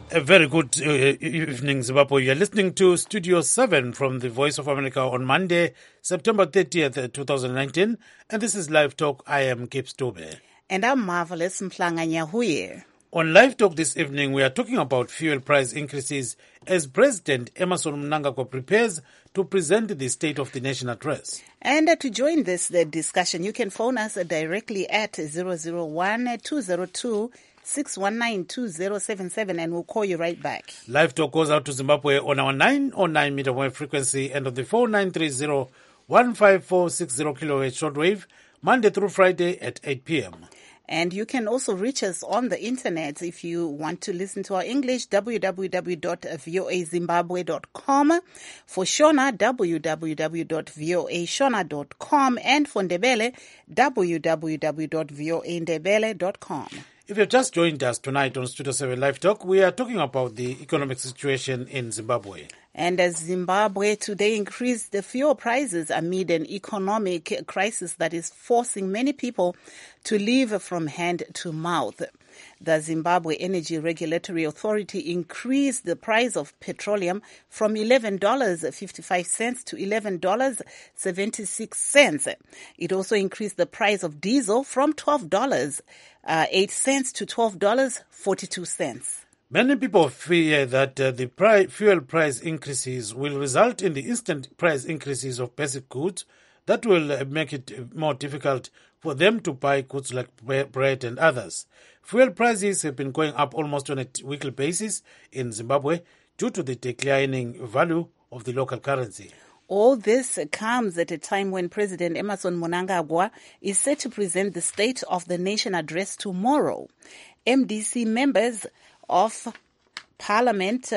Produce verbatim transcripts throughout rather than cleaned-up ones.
A very good uh, evening, Zimbabwe. You're listening to Studio seven from the Voice of America on Monday, September thirtieth, twenty nineteen. And this is Live Talk. I am Cape Stobe. And I'm Marvelous Mhlanga Nyahuye. On Live Talk this evening, we are talking about fuel price increases as President Emmerson Mnangagwa prepares to present the State of the Nation address. And uh, to join this the discussion, you can phone us uh, directly at zero zero one, two zero two, six one nine, two zero seven seven, and we'll call you right back. Live Talk goes out to Zimbabwe on our nine oh nine meter wave frequency and on the four nine three zero, one five four six zero kilohertz shortwave, Monday through Friday at eight p.m. And you can also reach us on the internet if you want to listen to our English, w w w dot voa zimbabwe dot com. For Shona, w w w dot voa shona dot com. And for Ndebele, w w w dot voa ndebele dot com. If you've just joined us tonight on Studio seven Live Talk, we are talking about the economic situation in Zimbabwe. And as Zimbabwe today increased the fuel prices amid an economic crisis that is forcing many people to live from hand to mouth. The Zimbabwe Energy Regulatory Authority increased the price of petroleum from eleven dollars and fifty-five cents to eleven dollars and seventy-six cents. It also increased the price of diesel from twelve dollars and eight cents to twelve dollars and forty-two cents. Many people fear that uh, the pri- fuel price increases will result in the instant price increases of basic goods that will uh, make it more difficult for them to buy goods like bread and others. Fuel prices have been going up almost on a weekly basis in Zimbabwe due to the declining value of the local currency. All this comes at a time when President Emmerson Mnangagwa is set to present the State of the Nation address tomorrow. M D C members of Parliament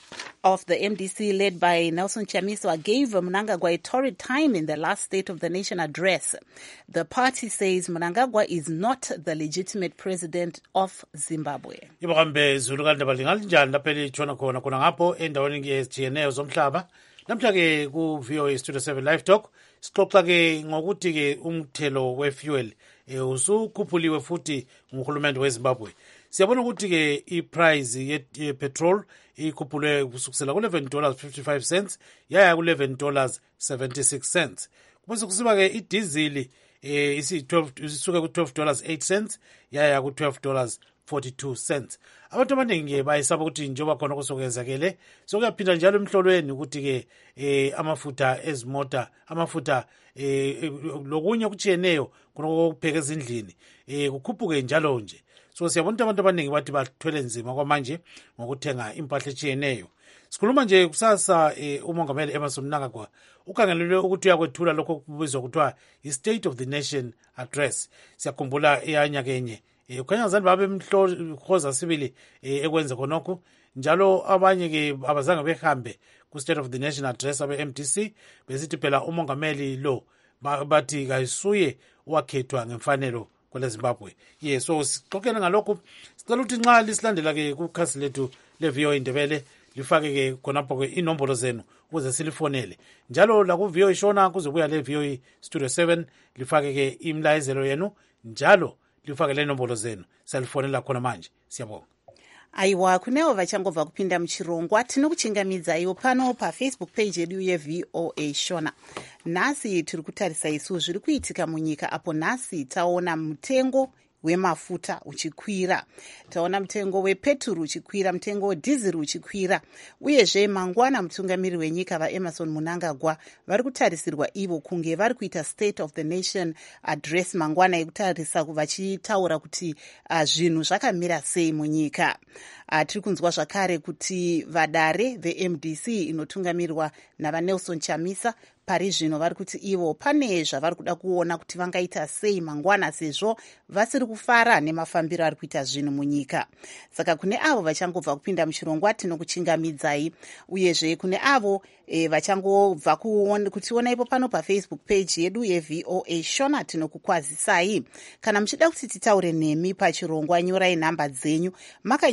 of the M D C led by Nelson Chamisa gave Mnangagwa a torrid time in the last State of the Nation address. The party says Mnangagwa is not the legitimate president of Zimbabwe. Ibakambe zulukanda balingalinjani lapha litshona khona khona ngapho endaweni yezitshiyeneyo zomhlaba. Namhla ke ku V O A Studio seven Live Talk sixoxa ke ngokuthi ke umthelo wefuel usukhuphuliwe futhi nguhulumende weZimbabwe. Siyabona ukuthi ke iprice ye petrol ikhuphulwe kusukela ku eleven dollars and fifty-five cents yaya ku eleven dollars and seventy-six cents. Kubese kusiba ke idizili eh isi twelve isuka ku twelve dollars and eight cents yaya ku twelve dollars and forty-two cents. Abantu abaningi bayisaba ukuthi njengoba khona kusokwenzakele sokuyaphinda njalo emhlolweni ukuthi ke eh amafutha ezimota amafutha eh lokunye kutshiyeneyo kunokupheka ezindlini eh kukhuphuke njalo nje. So siyabona abantu abaningi bathi bathwele nzima kwamanje ngokuthenga impahla etshiyeneyo. Sikhuluma nje kusasa eh, umongameli Emmerson Mnangagwa ukhangelelwe ukuthi uyakwethula lokho kubizwa kuthiwa i-State of the Nation address. Siyakhumbula eyanya kenye eh ukhanya zani babe emhloza sibili eh, ekwenza khonokho njalo abanye ke abazange behambe ku State of the Nation address abe M D C besithi phela umongameli lo bathi kayisuye wakhethwa ngemfanelo kwele Zimbabwe. Yes, so sixoxela ngalokho sicela ukuthi nxa lisilandela ke kukhasi lethu le V O A Ndebele lifake ke khonapho ke inombolo zenu ukuze silifonele. Njalo la ku V O A Shona kuzobuya le V O A Studio seven lifake ke imlayezelo yenu njalo lifake le inombolo zenu. Salifonela khona manje. Siyabonga. Aiwa kunewo vachangobva kupinda muchirongwa tinokuchingamidza iwo pano paFacebook page yedu yeV O A Shona. Nhasi tiri kutarisa isu zviri kuitika munyika apo nhasi taona mutengo wemafuta uchikwira, taona mutengo wepeturu uchikwira, mutengo wedhiziri uchikwira, uyezve mangwana mutungamiri wenyika vaEmmerson Mnangagwa vari kutarisirwa ivo kunge vari kuita State of the Nation address mangwana ekutarisa vachitaura kuti uh, zvinhu zvakamira sei munyika. Uh, tiri kunzwa zvakare kuti vadare veM D C inotungamirwa navaNelson Chamisa pari zvino vari kuti ivo pane zvavari kuda kuona kuti vangaita sei mangwana sezvo vasiri kufara nemafambiro ari kuita zvinhu munyika. Saka kune avo vachangobva kupinda muchirongwa tinokuchingamidzai, uyezve kune avo e, vachangobva kutiona ipo pano paFacebook page yedu yeV O A Shona tinokukwazisai. Kana muchida kuti titaure nemi pachirongwa nyorai nhamba dzenyu, makanyora zvakare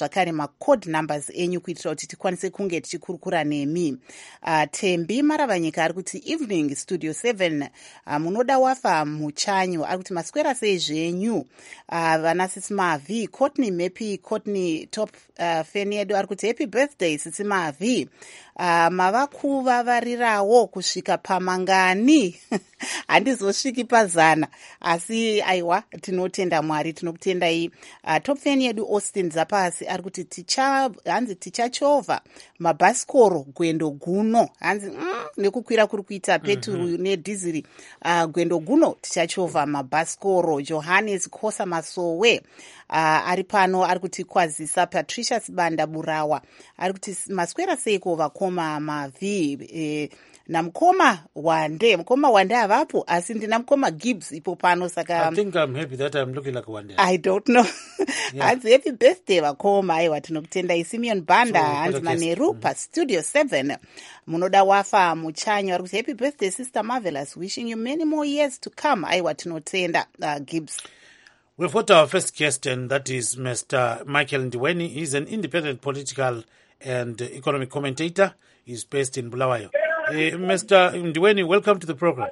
zvakare macode numbers enyu kuitira kuti tikwanise kunge tichikurukura nemi. uh, Tembi Maravanyika ari kuti evening studio seven, uh, munoda wafa muchanyu. Ari kuti maswera sei zvenyu uh, vana sisi Mavi. Courtney Mepi Courtney top uh, fan yedu ari kuti happy birthday sisi Mavi. Uh, mava kuvavarirawo kusvika pamangani handizosviki pazana asi aiwa tinotenda Mwari, tinokutendai. uh, top fan yedu Austin Zapasi ari kuti ticha hanzi tichachovha mabhasikoro gwendo guno, hanzi mm, nekukwira kuri kuita peturu mm-hmm. nedhiziri uh, gwendo guno tichachovha mabhasikoro. Johannes Kosa Masowe Uh, ari pano ari kuti kwazisa. Patricia Sibanda Burawa ari kuti maswera seiko vakoma Mavi eh, namukoma Wande. Mukoma Wande avapo asi ndina mukoma Gibbs ipo pano saka I think I'm happy that I'm looking like Wande. I don't know. Yeah. Hanzi happy birthday vakoma. Aiwa tinokutendai. Simeon Banda so, hanzi Maneru pa studio seven. Munoda wafa muchanyu ari kuti happy birthday sister Marvelous, wishing you many more years to come. Aiwa tinotenda uh, Gibbs. We've got our first guest, and that is Mister Michael Ndiweni. He's an independent political and economic commentator. He's based in Bulawayo. Uh, Mister Ndiweni, welcome to the program.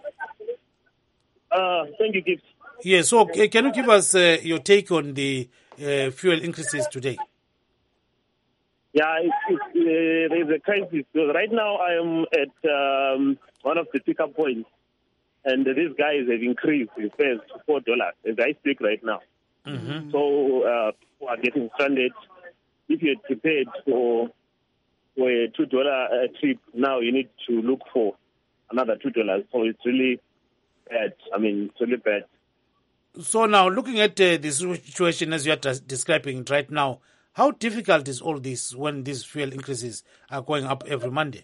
Uh, thank you, Gibbs. Yeah, so uh, can you give us uh, your take on the uh, fuel increases today? Yeah, it's, it's, uh, there's a crisis. So right now I am at um, one of the pickup points. And these guys have increased the fares to four dollars as I speak right now. Mm-hmm. So uh, people are getting stranded. If you're prepared for, for a two dollar uh, trip, now you need to look for another two dollars. So it's really bad. I mean, it's really bad. So now, looking at uh, the situation as you are t- describing it right now, how difficult is all this when these fuel increases are going up every Monday?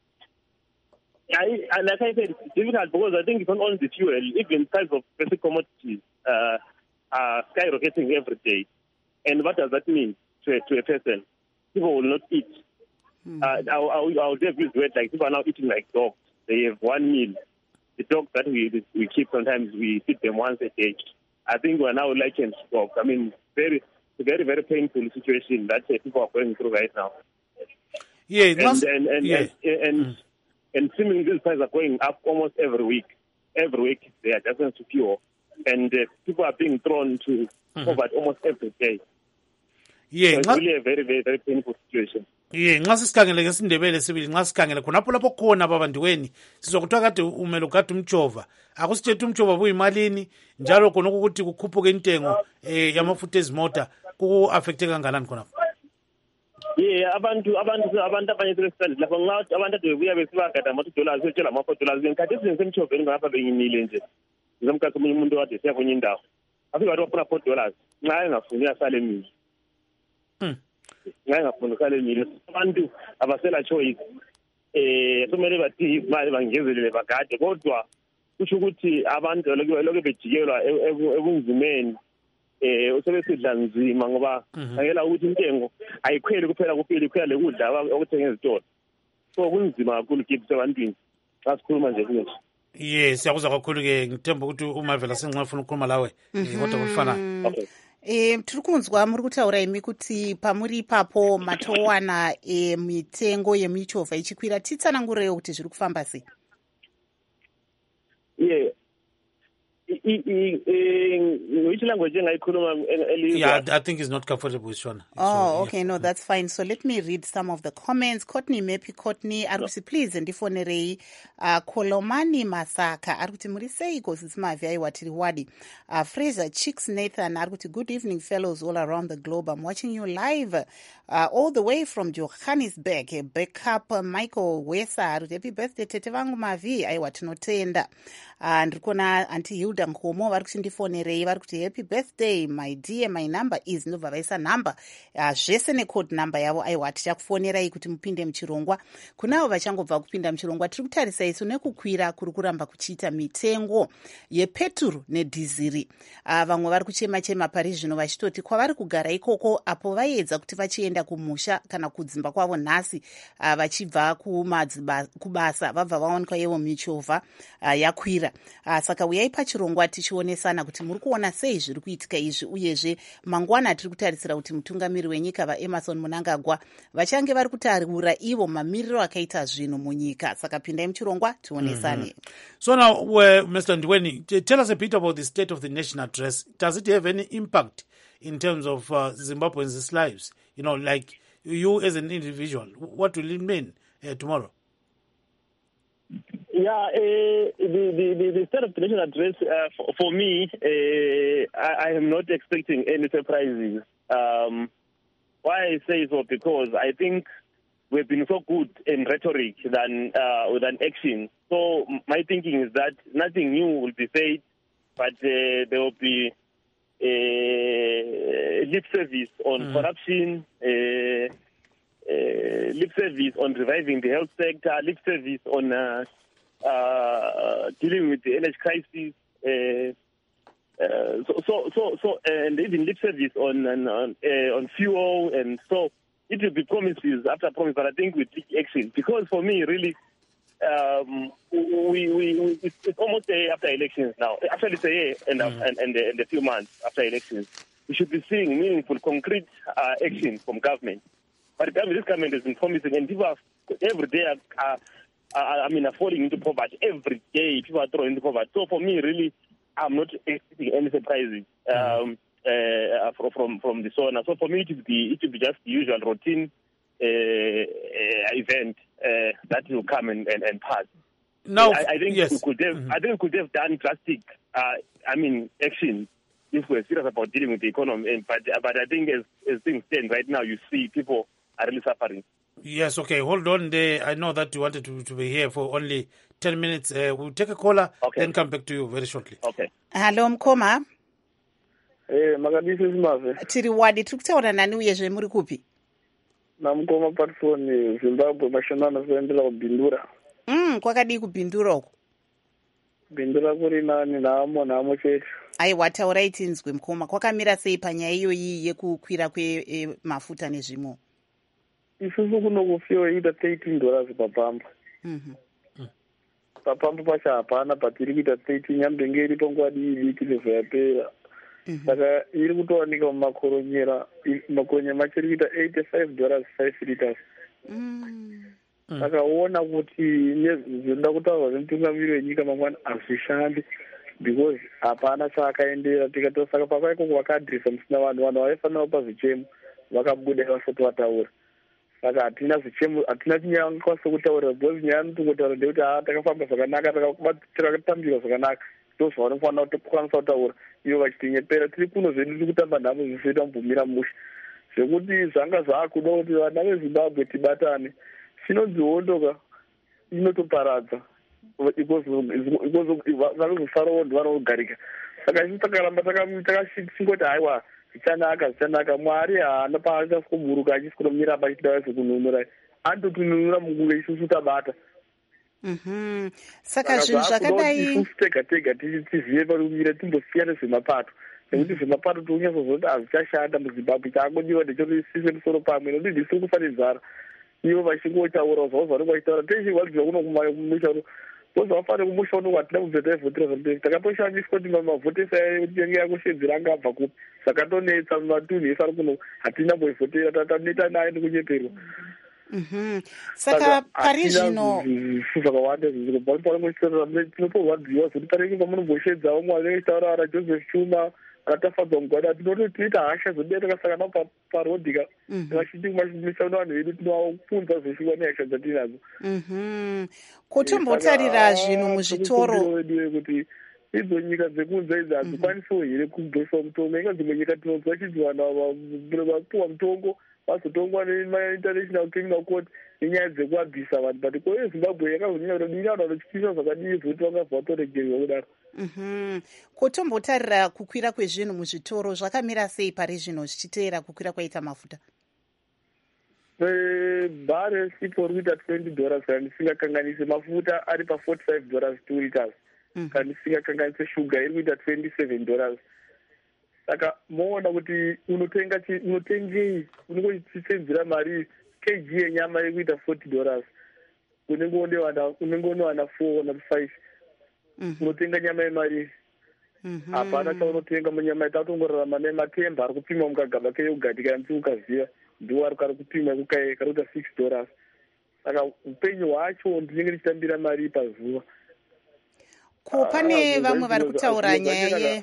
Yeah, and like I said, it's difficult because I think it's not only the fuel, even price of basic commodities uh, are skyrocketing every day. And what does that mean to a, to a person? People will not eat. Mm. Uh, I, I, I would have used word like people are now eating like dogs. They have one meal. The dogs that we we keep, sometimes we feed them once a day. I think we're now likened to dogs. I mean, very, very, very painful situation that uh, people are going through right now. Yeah, and, must, and, and, yeah. and, and mm. And seemingly these prices are going up almost every week. Every week they are just to fuel. And uh, people are being thrown to mm-hmm. poverty almost every day. Yeah, so it's really a very, very, very painful situation. Yeah, nxa sikhangele ngesindebele sibili nxa sikhangele khonapho lapho khona baba Ndiweni sizokuthiwa kade umele ukade umtshova akusithethe umtshova buyimalini njalo khona ukuthi kukhuphuke intengo eh yamafutha ezimota ku-affecte kanganani khonapho. Yeah, abantu abantu abantu abanye sebesithandile lapho ngathi abantu ade bebuya besibagada ama two dollars betshela ama four dollars benkathi sisemthoveni ngapha bengimile nje ngizomkhathi umunye umuntu wade siya kwenye indawo afika wathi wafuna four dollars nxa engafuni uyasala emini hmm nxa engafuni usala emini abantu abasela choice eh kumele bathi imali bangezelele bagade kodwa kusho ukuthi abantu lokho bejikelwa ebunzimeni eh usebesidla nzima ngoba ngela ukuthi intengo ayikhwele kuphela kuphela ikhwela lekudla okuthenga ezitolo so kunzima kakhulu kiphi ebantwini xa sikhuluma nje kunje. Yes, siyakuzwa kakhulu ke ngithemba ukuthi uMavela senxa ufuna ukukhuluma lawe kodwa kufana. Okay. Eh tiri kunzwa muri kutaura imi kuti pamuri ipapo matowana e mitengo yemichovha ichikwira titsanangurewo kuti zviri kufamba sei. Yeah. Which language Yeah, I think it's not comfortable with Shona. Oh, so, okay, yeah. no, that's fine. So let me read some of the comments. Courtney Mepi Courtney, arusi please ndifonerei uh, Kolomani Masaka, aruti murisei kosismavi aiwatiri wadi. Uh, Fraser Chicks Nathan, aruti good evening fellows all around the globe. I'm watching you live uh, all the way from Johannesburg. Backup uh, Michael Wesa, aruti happy birthday tete vangu mavi aiwatinotenda. Uh, ndikona anti Hilda Nkomo vari kuchindifonerei vari kuti happy birthday my dear, my number is ndobva vaisa number uh, zvese necode number yavo. Aiwa tichakufonerai kuti mupinde muchirongwa. Kunavo vachangobva kupinda muchirongwa tiri kutarisa isu nekukwira kuri kuramba kuchiita mitengo yepeturu nedhiziri. Uh, vamwe vari kuchema chema pari zvino vachitoti kwavari kugara ikoko apo vaedza kuti vachienda kumusha kana kudzimba kwavo nhasi uh, vachibva kubasa vabva vaonekwa yevo michovha uh, yakwira. Uh, saka uyai pachirongwa muchirongwa tichionesana kuti muri kuona sei zviri kuitika izvi, uyezve mangwana tiri kutarisira kuti mutungamiri wenyika vaEmerson Mnangagwa vachange vari kutaura ivo mamiriro akaita zvinhu munyika. Saka pindai muchirongwa tionesane. Mm-hmm. So now, uh, Mister Ndweni, tell us a bit about the State of the Nation address. Does it have any impact in terms of uh, Zimbabweans' lives? You know, like you as an individual, what will it mean uh, tomorrow? Yeah, uh, the, the, the State of the Nation address, uh, for, for me, uh, I, I am not expecting any surprises. Um, why I say so, because I think we've been so good in rhetoric than, uh, than action. So my thinking is that nothing new will be said, but uh, there will be uh, lip service on mm. corruption, uh, uh, lip service on reviving the health sector, lip service on uh, uh, dealing with the energy crisis, uh, uh, so, so, so, so, and even lip service on on on, uh, on fuel, and so it will be promises after promise. But I think we take action, because for me, really, um, we, we, we it's, it's almost a year after elections now. Actually, it's a year and mm. and, and, and a few months after elections. We should be seeing meaningful, concrete uh, action from government. But this government has been promising, and people are, every day are, are, I mean, are falling into poverty. Every day, people are thrown into poverty. So for me, really, I'm not expecting any surprises um, uh, from from from the zone. So for me, it would be it would be just the usual routine uh, uh, event uh, that will come and, and, and pass. No, I, I think yes. we could have. Mm-hmm. I think we could have done drastic. Uh, I mean, action if we're serious about dealing with the economy. And, but but I think as as things stand right now, you see people are really suffering. Yes, okay, hold on there. I know that you wanted to, to be here for only ten minutes. Uh, we'll take a caller, okay, then come back to you very shortly. Okay. Hello, Mkoma. Eh, makadisi simave. Tiri wadi, tukutaura nani uyezve muri kupi? Na Mkoma patifoni, Zimbabwe, mashonana kuendela kubindura. Mm, kwakadi kubindura uko? Bindura kuri nani, naamo, naamo chetu. Aiwa, taurai tinzwe Mkoma. Kwakamira sei panyaya iyoyi yekukwira kwemafuta nezvimwe? Isusu kunokufiwa ita thirteen dollars papamba. Mhm. Papamba pacha hapana, patiri kuita thirteen, nyambe ngeri panguva dii diki lezo yapera. Saka iri kutowanika mumakoronyera, makoronyera macho iri kuita eighty-five dollars five liters. Saka uona kuti nezvinda kutaurwa nemutungamiri wenyika mangwana hazvishandi, because hapana chaakaendera. Tikatosaka papa ikoko vakaadhirisa musina vanhu, vanhu vaifanira kupa zvichemo vakabuda vasati vataura. Saka hatina zvichemo, hatina chinyanga sekutaura, because nyaya mutungotaura ndekuti haa takafamba zvakanaka, takatambira zvakanaka, ndozvavanofanira kutokwanisa kutaura. Ivo vachitinyepera, tiri kuno zvedu tiri kutamba nhamo zvisoita mubvumira musha. Zvekuti zvanga zvaakuda kuti vana veZimbabwe tibatane, chinodziondoka inotoparadza, vanozofarawo ndivanogarika. Saka isu takaramba takachingoti haiwa zvichanaka zvichanaka, Mwari haana paachasikoburuka achisikonomira apa achida zvekununura, anototinunura mukunge isusu tabata. Mhm. Saka zvinhu zvakadai isusu tega tega tizive parumira, timbosiyana zvemapato, nekuti zvemapato tonyasozoti hazvichashanda muZimbabwe. Chaangodiwa ndechoti isise musoro pamwe, nokuti ndisiri kufa nenzara. Ivo vachingotaura zvavo zvavanenge vachitaura, teshe vadziva kuno kumusha uno, vozvafanira kumusha uno hatina kubva taivhotera zvamberi. Takatoshandiswa kuti mavhotesa yange yakushedzera anga abva kupi, zvakatonetsa matunhu ese ari kuno hatina kuivhotera, tataneta naye nekunyeperwa. Mhm. Saka pari zvino zvinhu zvakawanda tinoporwadziwa zvokuti pareke pamunomboshedzawo Mwari vechitaura ara Joseph Chuma akatafadzwa mugwada, tinotoita hasha zodea takasaka nao parodhika vachiti kumashauna vanhu vedu tinovapunza zveshuwa nehasha dzatinadzo. Kutombotarira zvinhu muzvitoro kuti idzo nyika dzekunze idzi hadzikwanisawo here kugoswa mutongo. Inga dzimwe nyika tinonzwa chidzi vanhu vapuwa mutongo vazotongwa nemainternational criminal court nenyaya dzekuabvisa vanhu, but ko yeZimbabwe yakazonyanya kutodini vanhu vanotyisa zvakadii zvokuti vangabva vatoregerwa kudaro. Kutombotarira kukwira kwezvinhu muzvitoro zvakamira sei pari zvino zvichiteera kukwira kwaita mafuta? Bhare sipo ri kuita twenty dollars kana ndisingakanganise, mafuta ari pa forty-five dollars two liters, kana ndisingakanganise shuga iri kuita twenty-seven dollars. Saka moona kuti unotenga unotengei, unongochisenzera mari kg yenyama iri kuita forty dollars, unenge unowana four kana five, unotenga nyama yemari. hapana chaunotenga munyama itatongorarama nematemba ari kupimwa mukagaba keyogati kanzi ukaziva ndiwo ari kari kupimwa karuta six dollars. Saka upenyu hwacho ndinenge ndichitambira mari pazuva. Ko pane vamwe vari kutaura nyaya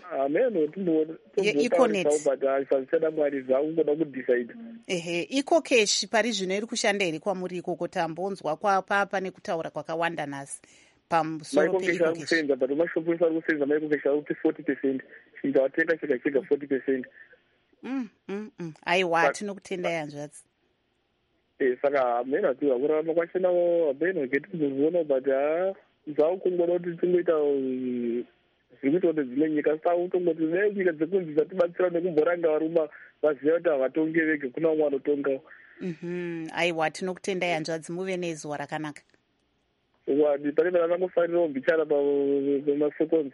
yeeconet mwari zvakungoda kudecide. Ehe, ecocash pari zvino iri kushanda here kwamuri ikoko? tambonzwa kwapa pane kutaura kwakawanda nhasi pamusoro peecocash. But mashopu ese ari kusenza maecocash ari kuti forty percent chindawatenga chega chega forty percent. Aiwa, tinokutendai hanzvadzi. Saka hamena tu hakurarama kwachinawo hamena getizozviona but ha zvaukungona kuti tingoita zviri kuita kuti dzimwe nyika sautongoti ne nyika dzekunzi dzatibatsira nekumboranga varuma vaziva kuti havatonge vege kuna umwe anotongawo. Aiwa, tinokutendai hanzvadzi, muve nezuva rakanaka. Wani pane vanhu vangofanirawo mbichana pamasekonzi.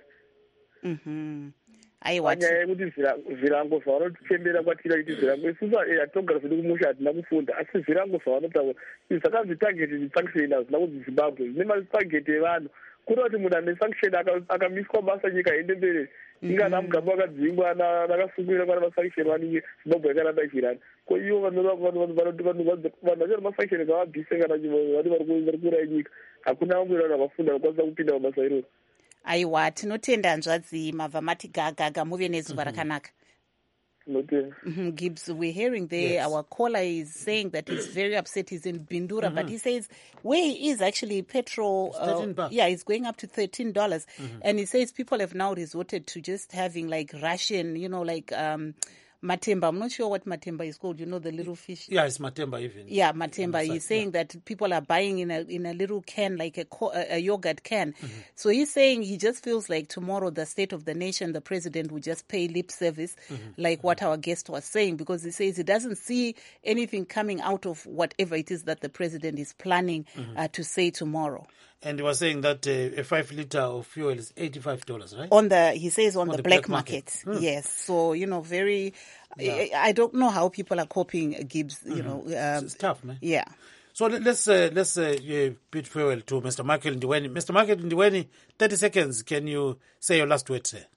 Aiwa, nyaya yekuti zvirango zvavanotichembera kwatira kuti zvirango isusu hatogara zvedu kumusha hatina kufunda asi zvirango zvavanotaura zvakanzi targeted sanction hazvina kuti Zimbabwe zvine matarget evanhu kuda kuti munhu ane sanction akamiswa basa nyika aende mberi ingana mugamba wakadzingwa nakasungurira kana masanction vaninge Zimbabwe yakaramba ichirana ko ivo vanhu vachari masanction ngavabvise kana vani vari kurai nyika hakuna vamwe vanhu vakafunda vakwanisa kupinda mabasa iroro. Aiwa, tinotenda hanzvadzi mabva mati gagaga, muve nezuva rakanaka. Mm-hmm. Gibbs, we're hearing there, yes. Our caller is saying that he's very upset. He's in Bindura, mm-hmm. but he says where he is actually petrol, uh, yeah, it's going up to thirteen dollars. Mm-hmm. And he says people have now resorted to just having like Russian, you know, like um, Matemba. I'm not sure what Matemba is called. You know, the little fish. Yeah, it's Matemba even. Yeah, Matemba. He's saying yeah. that people are buying in a in a little can, like a, a yogurt can. Mm-hmm. So he's saying he just feels like tomorrow the state of the nation, the president will just pay lip service, mm-hmm. like mm-hmm. what our guest was saying, because he says he doesn't see anything coming out of whatever it is that the president is planning mm-hmm. uh, to say tomorrow. And he was saying that uh, a five liter of fuel is eighty-five dollars, right? On the, he says on, on the, the black, black market. market. Hmm. Yes. So, you know, very, yeah. I, I don't know how people are coping, Gibbs, mm-hmm. you know. Um, it's tough, man. Yeah. So let's, uh, let's uh, yeah, bid farewell to Mister Michael Ndiweni. Mister Michael Ndiweni, thirty seconds. Can you say your last word, sir?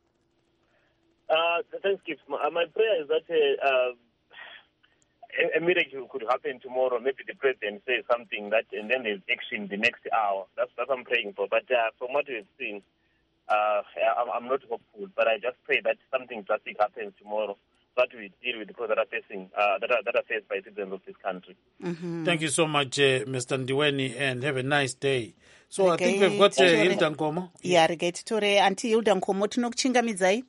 Uh, thanks, Gibbs. My, my prayer is that uh, uh, a miracle could happen tomorrow. Maybe the president says something that, and then there's action the next hour. That's what I'm praying for. But uh, from what we've seen, uh, I'm not hopeful. But I just pray that something drastic happens tomorrow, that we deal with the people that are facing, uh, that are that are faced by citizens of this country. Mm-hmm. Thank you so much, uh, Mister Ndiweni, and have a nice day. So I think we've got uh, Hilda Nkomo. Yeah, regate tore anti Hilda Nkomo tinokuchingamidzai.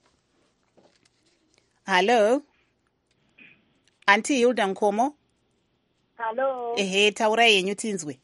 Hello. Auntie Hilda Nkomo. Hello. Ehe, taura yenyu tinzwe.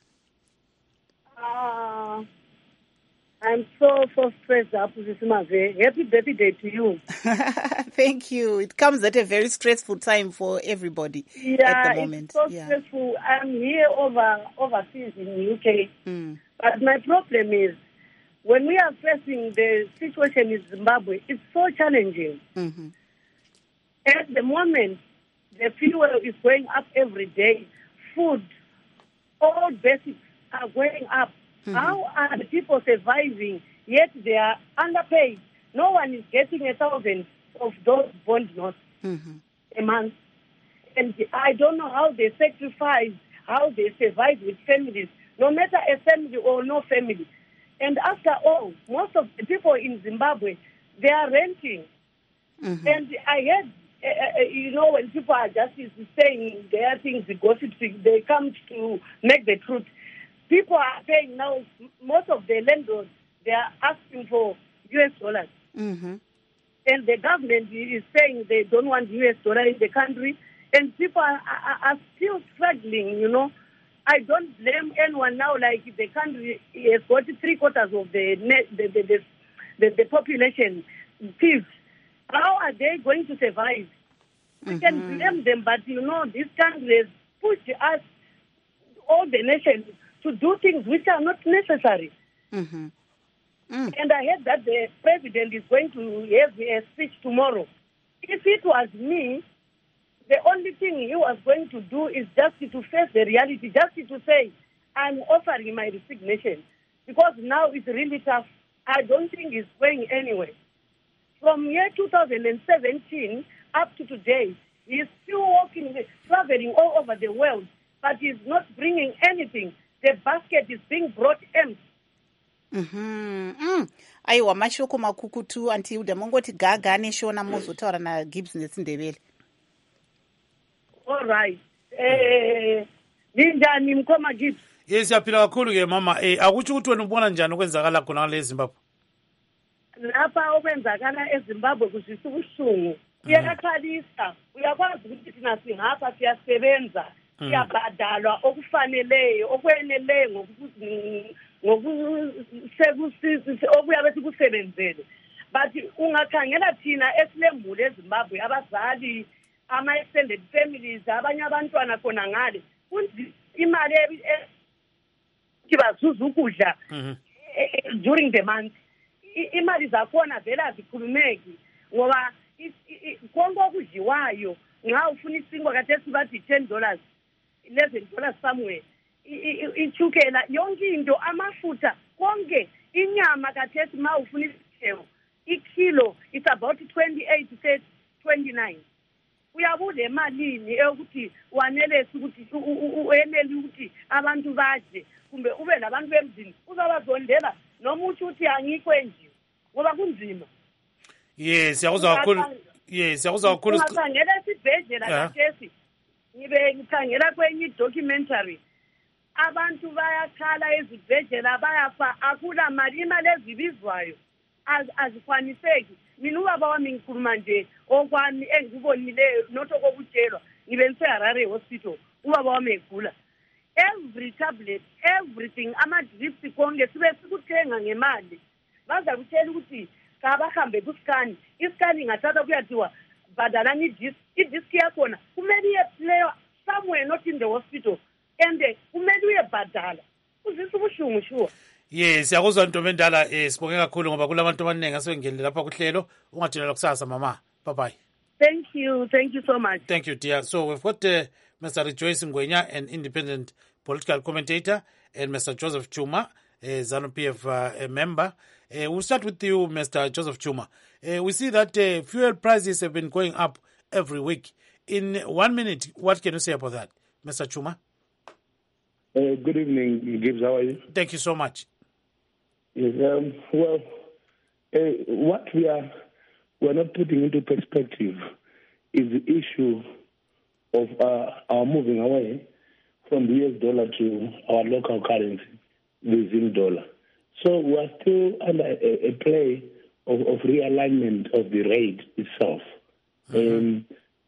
Uh, I'm so, so stressed up this month. Happy birthday to you. Thank you. It comes at a very stressful time for everybody yeah, at the moment. It's so yeah. stressful. I'm here over overseas in the U K. Mm. But my problem is, when we are facing the situation in Zimbabwe, it's so challenging. Mm-hmm. At the moment, the fuel is going up every day. Food, all basics are going up. Mm-hmm. How are the people surviving, yet they are underpaid? No one is getting a thousand of those bond notes mm-hmm. a month. And I don't know how they sacrifice, how they survive with families, no matter a family or no family. And after all, most of the people in Zimbabwe, they are renting. Mm-hmm. And I heard, uh, you know, when people are just saying their things, the gossip, they come to make the truth. People are paying now, most of the landlords, they are asking for U S dollars. Mm-hmm. And the government is saying they don't want U S dollar in the country. And people are, are, are still struggling, you know. I don't blame anyone now, like the country has got three quarters of the net, the, the, the, the, the population thieves. How are they going to survive? We mm-hmm. can blame them, but you know, this country has pushed us, all the nations, to do things which are not necessary. Mm-hmm. Mm. And I heard that the president is going to have a speech tomorrow. If it was me, the only thing he was going to do is just to face the reality, just to say, I'm offering my resignation. Because now it's really tough. I don't think it's going anywhere. from year two thousand seventeen up to today, he's still walking, traveling all over the world, but he's not bringing anything. The basket is being brought empty. Mhm. Mm. Aiwa mashoko makukutu anti Hilda mongoti gaga neshona mozotaura na Gibbs nesindebele. All right. Eh Linjani mkoma Gibbs? Yes, yaphila kakhulu ke mama. Eh akuthi ukuthi wena ubona njani okwenzakala khona le Zimbabwe? Lapha okwenzakala eZimbabwe kuzisa ubuhlungu. Iyakhalisa. Uyakwazi ukuthi thina singapha siyasebenza. Siyabhadalwa okufaneleyo, okweneleyo ngokuthi ngokusebusisi okuyabe sikusebenzele. But ungakhangela thina esilembule eZimbabwe abazali ama extended families abanye abantwana khona ngale kunzi imali kibazuza ukudla during the month imali zakhona vele azikhulumeki ngoba konke okudliwayo nxa ufuna isingo kade sibathi ten dollars eleven dollars somewhere ichukela yonke into amafutha konke inyama kade ma ufuna isithelo ikilo it's about twenty-eight to twenty-nine. Uyabude emalini ukuthi wanelese ukuthi uyenele ukuthi abantu badle kumbe ube labantu bemzini uzabazondela noma uthi uthi angikho enjiwe ngoba kunzima. Yes, yakuzwa kakhulu. Yes, yakuzwa kakhulu. Ukhangela esibhedlela kathesi ngibe ngikhangela kwenye documentary abantu bayakhala ezibhedlela bayafa akula mali imali ezibizwayo azikwaniseki. Mina ubaba wami ngikhuluma nje okwami engikubonileyo not okokutshelwa ngibe ngiseHarare hospital ubaba wami egula every tablet everything ama drips konke sibe sikuthenga ngemali baza kutshela ukuthi kabahambe kusikani isikani ngathatha kuyathiwa badalani disk idisk yakhona kumele iyeplay somewhere not in the hospital and kumele uyebhadala uzisa ubuhlungu sure. Yes, yakuzwa ntombi endala eh sibonge kakhulu ngoba kulabantu abaningi asebengenile lapha kuhlelo ungathina kusasa mama. Bye bye. Thank you. Thank you so much. Thank you dear. So we've got uh, Mister Rejoice Ngwenya, an independent political commentator, and Mister Joseph Chuma, a ZANU P F uh, a member. Uh, we'll start with you, Mister Joseph Chuma. Uh, we see that uh, fuel prices have been going up every week. In one minute, what can you say about that, Mister Chuma? Uh, good evening, Gibbs. How are you? Thank you so much. Yes, um, well, uh, what we are we're not putting into perspective is the issue of uh, our moving away from the U S dollar to our local currency, the Zim dollar. So we are still under a, a play of, of realignment of the rate itself. Mm-hmm. Um,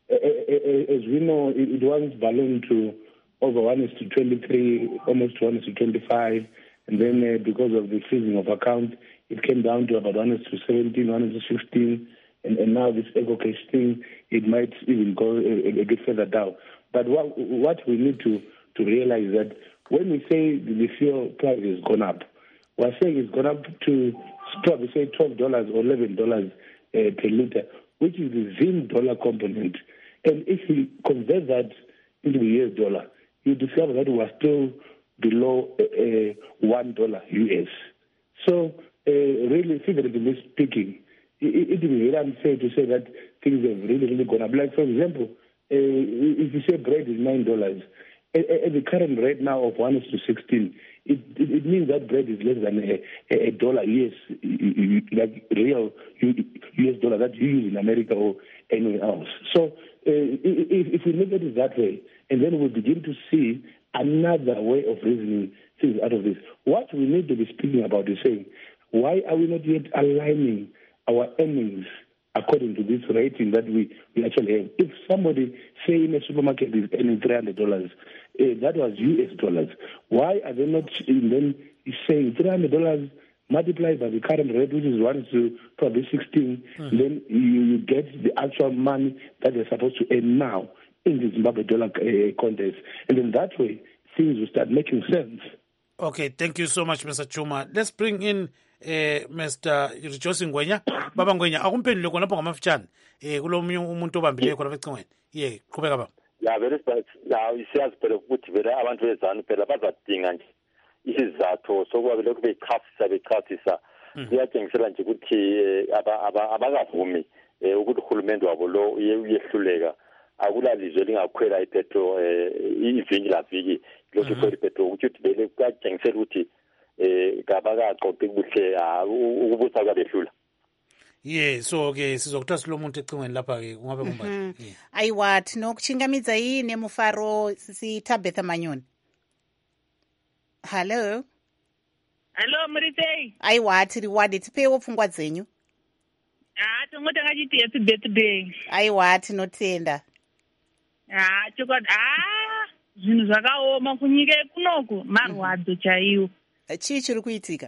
as we know, it, it once ballooned to over one is to twenty-three, almost one is to twenty-five. And then uh, because of the freezing of accounts, it came down to about one is to seventeen, one is to sixteen. And, and now this eco cash thing, it might even go a, a bit further down. But what, what we need to, to realize that when we say the fuel price has gone up, we're saying it's gone up to probably say twelve dollars or eleven dollars uh, per liter, which is the Zim dollar component. And if we convert that into the U S dollar, you discover that we're still below uh, one dollar U S. So, uh, really, figuratively speaking, it, it would be very unfair to say that things have really, really gone up. Like, for example, uh, if you say bread is nine dollars, at, at the current rate now of one is to sixteen, it, it, it means that bread is less than a, a dollar U S, like real U S dollar that you use in America or anywhere else. So, uh, if, if we look at it that way, and then we begin to see another way of reasoning things out of this. What we need to be speaking about is saying, why are we not yet aligning our earnings according to this rating that we, we actually have? If somebody, say in a supermarket, is earning three hundred dollars, uh, that was U S dollars, why are they not then saying three hundred dollars multiplied by the current rate, which is one to probably sixteen, mm-hmm. then you, you get the actual money that they're supposed to earn now in the Zimbabwe dollar uh, contest. And then that way, things will start making sense. Okay, thank you so much, Mister Chuma. Let's bring in uh, Mister Rejoice Ngwenya. Baba Ngwenya, akumphendule khona lapho ngamafitshane. Eh kulo munye umuntu obambileyo khona ecingweni. Yeah, qhubeka baba. Yeah, very much. Now, isiyazi phela ukuthi vele abantu bezanu phela bazadinga nje isizathu sokuba belokhu beyichasisa beyichasisa ziyatshengisela nje ukuthi abakavumi ukuthi uhulumende wabo lo uyehluleka akulalizwe lingakhwela ipetrol iviki laviki lokhu khwela ipetrol ukuthi bele kuyatshengisela ukuthi kabakaqoqi kuhle ukubusa kwabehlula. ye so ke sizokutha silomuntu ecingweni lapha ke kungabe kumbani ayiwa tinokuchingamidza iyi nemufaro sisi Tabitha Manyoni. Hello. Hello Muritei. Ayiwa tiri wadi tipewo pfungwa dzenyu. Ah tongotanga chiti happy birthday. Ayiwa tinotenda. Ah chokoti ah zvinhu zvakaoma kunyika kunoku marwadzo chaiwo. Chii chiri kuitika?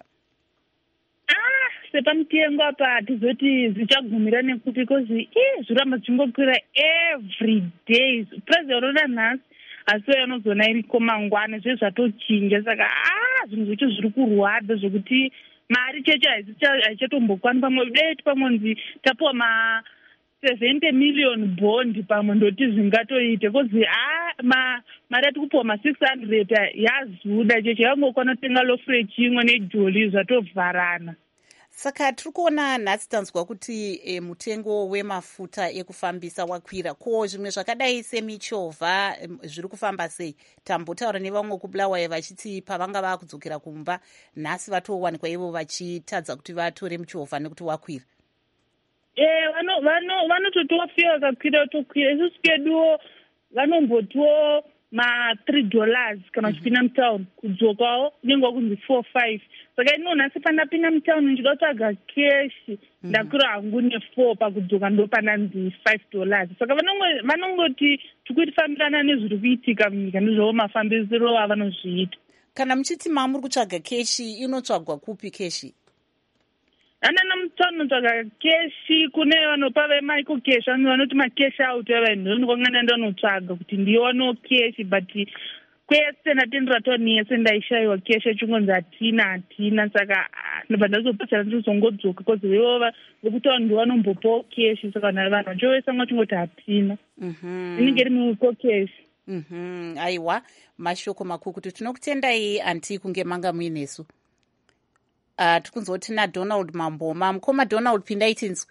Ah sepamutengo apa hatizoti zvichagumira nekuti because eh zviramba zvichingokwira every day. President unoda nhasi asi anozona iriko mangwana zve zvatochinja saka ah zvinhu zvecho zviri kurwadza zvokuti mari cheche haichatombokwana pamwe deti pamwe nzi tapuwa ma seventy million bond pamwe ndoti zvingatoite kozi ah ma mari ati kupuwa ma six hundred yazuda cheche yangokwana kutenga lofure chimwe nejoli zvatovharana. Saka tiri kuona nhasi tanzwa kuti e, mutengo wemafuta ekufambisa wakwira. Ko zvimwe zvakadai semichovha zviri kufamba sei? Tambotaura nevamwe kubulawayo vachiti pavanga vakudzokera kumba nhasi vatowanikwa ivo vachitadza kuti vatore muchovha nekuti wakwira. Eh vano vano vanototiwa fiyo wakakwira tokwira isusu keduwo vanombotiwo ma three dollars kana uchipinda mutown kudzokawo kunenge kunzi four five. Saka ino nhasi pandapinda mutown ndichitsvaga keshi ndakwira hangu ne-four pakudzoka ndopandanzi five dollars. Saka vanongoti tikutifambirana nezviri kuitika munyika ndizvowo mafambisiro avanozviita. Kana muchiti mamuri kutsvaga keshi inotsvagwa kupi keshi? Andana mutown notsvaga keshi kune vanopa vemaiko keshi vanoti makeshi out evanhu ndokangana ndanotsvaga kuti ndiwanewo keshi but kwese ndatendera toni yese ndaishayiwa keshi echingonzi hatina hatina saka ndobva ndazopedzera ndizongodzoka because vevova vekutaura ndiwanombopawo keshi saka vanhu vachovesanga chingoti hatina inenge iri muiko keshi. Aiwa mashoko makuru kuti tinokutendai anti kunge manga muinesu. Uh, tikunzoti naDonald Mamboma. Mukoma Donald pindai tinzwi.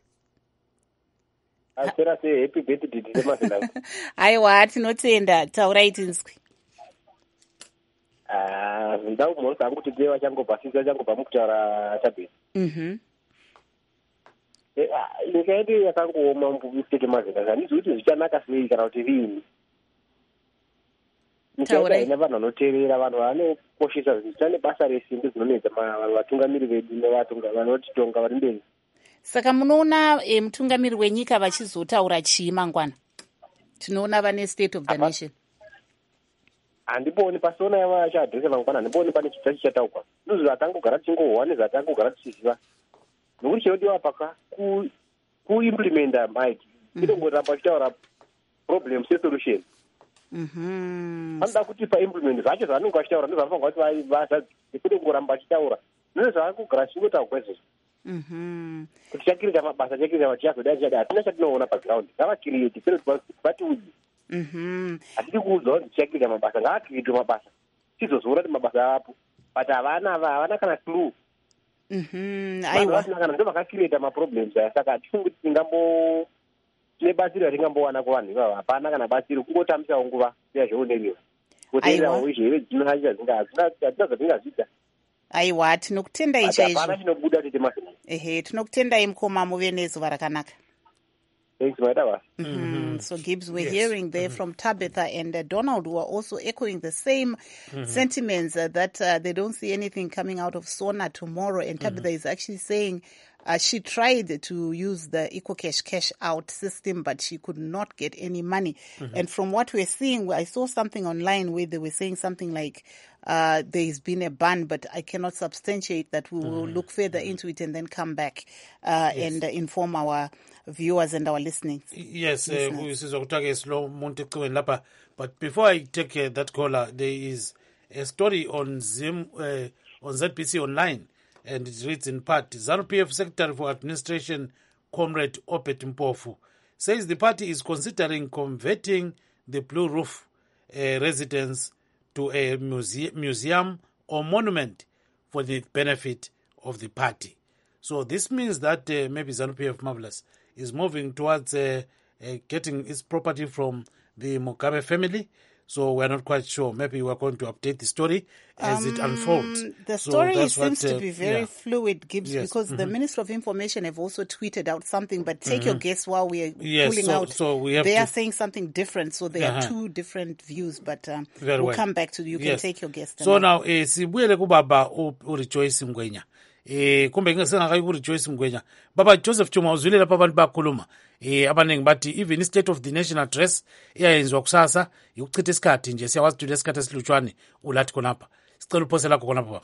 Asera se happy birthday ndemazina. Aiwa tinotenda taurai tinzwi. Ah ndau mose angu kuti deva chango pasisa chango pamukutara Tabitha. Mhm. Eh ingaidi yakangooma mbuviteke mazina kanizvi kuti zvichanaka sei kana kuti rini. Taura ina vanhu vanoteerera vanhu vanokoshesa zvichane basa resimbi dzinonedza vatungamiri vedu nevatunga vanotitonga vari mberi. Saka munoona e, mutungamiri wenyika vachizotaura chii mangwana? Tinoona vane state of the Apa, nation. Handiponi pasona yava chadresa mangwana handiponi pane chitachi chataukwa. Ndizvo zvatangogara tichingohwa nezvatangogara tichiziva. Nokuti chinodiwa paka ku kuimplementa Mike. Inongoramba chitaura problem solution. Mhm. Handa kuti pa implement zvacho zvanonga achitaura ndozvanofanira kuti vazadze kuti ngoramba achitaura. Ndozvakugara chingota kwezvo. Mhm. Kuti chakirita mabasa chakirita machiyazoda chada hatina chatinoona pa ground. Ngava create pero bati uji. Mhm. Atidi kuudzwa kuti chakirita mabasa ngava create mabasa. Tizozoona kuti mabasa apo. But havana havana kana clue. Mhm. Aiwa. Kana ndo vakacreate ma problems saka tifunguti tingambo nebatsiro ringambowana kuvanhu ivavo hapana kana batsiro kungotambisa nguva yazvooneriwa kuteerawo izveve dzinohacha hatina zvatingazvita. Aiwa tinokutendai chaizvo. Hapana chinobuda tete masina. Ehe tinokutendai mukoma muve nezuva rakanaka. Thanks, Madam. Mm-hmm. So Gibbs, we're yes. hearing there mm-hmm. from Tabitha and uh, Donald, who are also echoing the same mm-hmm. sentiments uh, that uh, they don't see anything coming out of SONA tomorrow. And Tabitha mm-hmm. is actually saying uh, she tried to use the EcoCash cash out system, but she could not get any money. Mm-hmm. And from what we're seeing, I saw something online where they were saying something like, uh, there's been a ban, but I cannot substantiate that. We will mm-hmm. look further mm-hmm. into it and then come back uh, yes. and uh, inform our viewers and our listening. Yes, uh, but before I take uh, that caller, there is a story on Zim, uh, on Z P C Online, and it reads in part, ZANU P F Secretary for Administration, Comrade Opet Mpofu, says the party is considering converting the Blue Roof uh, residence to a muse- museum or monument for the benefit of the party. So this means that uh, maybe ZANU-P F Marvelous is moving towards uh, uh, getting its property from the Mugabe family. So we're not quite sure. Maybe we're going to update the story as um, it unfolds. The so story seems what, uh, to be very yeah. fluid, Gibbs, yes. because mm-hmm. the Minister of Information have also tweeted out something, but take mm-hmm. your guess while we're yes, pulling so, out. So we have they to... are saying something different, so there uh-huh. are two different views, but um, we'll well. come back to you. You yes. can take your guess. So now, eh, sibuyele kubaba uRejoice Mngwenya. Eh kumbe ngisengakayi kuRejoice Mngwenya. Baba Joseph Chuma uzwile lapha abantu bakhuluma. Eh abaningi bathi even state of the nation address iyayenzwa kusasa ukuchitha isikhathi nje siyawazi ukuthi lesikhathi esilutshwane ulathi khonapha. Sicela uphosela khona baba.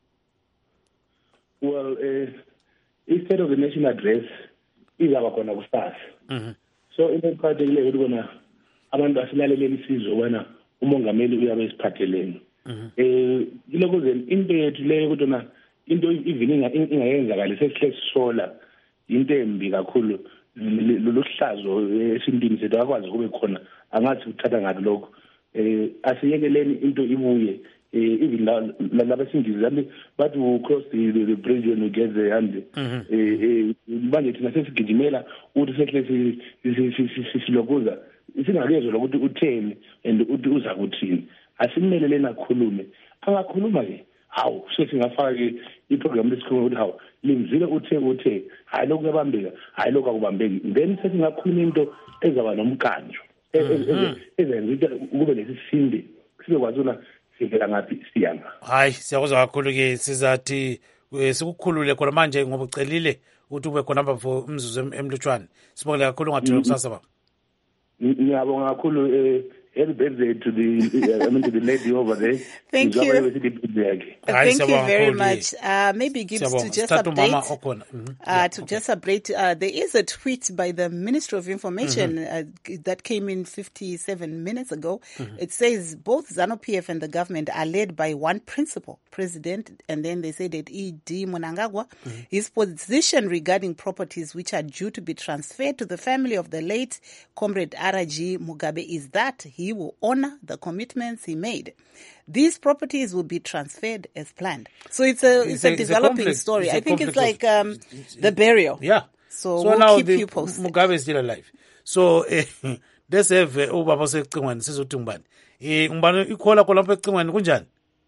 Well, eh uh, state of the nation address izaba khona kusasa. Mhm. So into eqhathekile ukuthi bona abantu asilaleleni isizwe wena umongameli uyabe esiphatheleni. Mhm. Eh ilokuze into yethu leyo ukuthi na into even ingayenzakala sesisola into embi kakhulu loluhlazo esintini sethu akwazi kube khona angathi uthatha ngathi lokho eh asiyekeleni into ibuye eh even laba singizami but we cross the, the, the bridge when we get there and eh manje thina sesigijimela ukuthi sehle sisilokuza singakezwe lokuthi utheni and uthi uza kuthini asimelele nakhulume angakhuluma ke hawu sesingafaka ke iprogram lesikhuluma ukuthi hawu limzile uthe uthe hayi lokho kuyabambeka hayi lokho akubambeki then sesingakhuluma into ezaba nomkanjo ezenza kube lesisinde sibe kwazona sivela ngapi siyanga hayi siyakuzwa kakhulu ke sizathi sikukhulule khona manje ngoba ucelile ukuthi ube khona apha for umzuzu emlutshwane sibonge kakhulu ngathula kusasa baba ngiyabonga kakhulu eh happy birthday to the uh, I mean to the lady over there. Thank you. Thank you very much. Uh, maybe Gibbs to just update. Mm-hmm. Uh, yeah, to okay. just update, uh, there is a tweet by the Ministry of Information mm-hmm. uh, that came in fifty-seven minutes ago. Mm-hmm. It says both ZANU-P F and the government are led by one principal, president, and then they say that E D Mnangagwa, mm-hmm. his position regarding properties which are due to be transferred to the family of the late comrade R G Mugabe is that he will honor the commitments he made. These properties will be transferred as planned. So it's a it's, it's a, a developing it's a story. I think it's like um, the burial. Yeah. So, so we'll now keep the, you posted. Mugabe is still alive. So uh, let's have ubaba secingwane sizothi ngubani. Eh ngubani ikhola khona lapha ecingwane kunjani?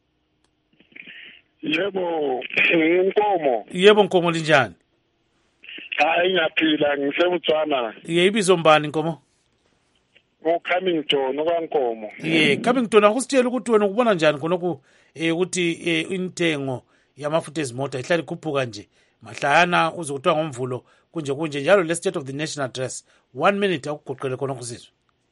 Yebo, inkomo. Yebo inkomo linjani? Hayi ngiyaphila ngisebutswana. Yeyibizo mbani inkomo? uCummington okwankomo yeah Cummington akusitshela ukuthi wena ukubona njani khonokho eh ukuthi eh intengo yamafutha ezimota ihlala ikhuphuka nje mahlayana uzokuthiwa ngomvulo kunje kunje njalo le state of the nation address one minute akugoqele khona kusizwe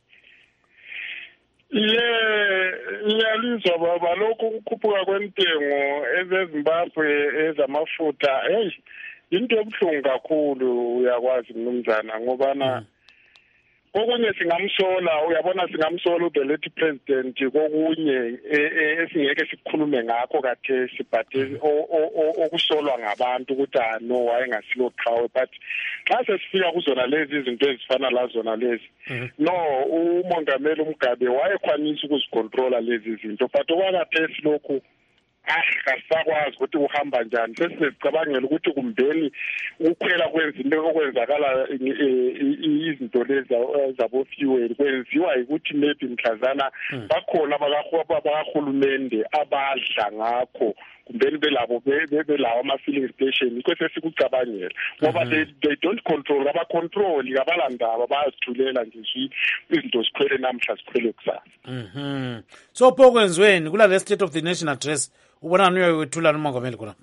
yeah iyalizwa baba lokho ukukhuphuka kwentengo ezeZimbabwe ezamafutha hey into ebuhlungu kakhulu uyakwazi mnumzana ngoba na mm. Kokunye singamsola uyabona singamsola the late president kokunye esingeke sikhulume ngakho kade sibhathe okusolwa ngabantu ukuthi ah no wayengasilo qhawe but xa sesifika kuzona lezi izinto ezifana la zona lezi no umongameli uMgabe wayekwanisa ukuzicontrola lezi zinto but okwakade silokhu ah kasakwazi ukuthi uhamba njani sesicabangela ukuthi kumbeni ukukhwela kwezinto okwenzakala izinto lezi zabo fuel kwenziwa ukuthi maybe mhlazana bakhona abakahulumende abadla ngakho kumbeni belabo belawo ama filling station ikho sikucabangela ngoba they, they don't control aba control abalandaba bayazithulela nje izinto zikhwele namhla zikhwele kusasa mhm so pokwenziweni kula le state of the nation address ubona niyoyethula nomongameli khona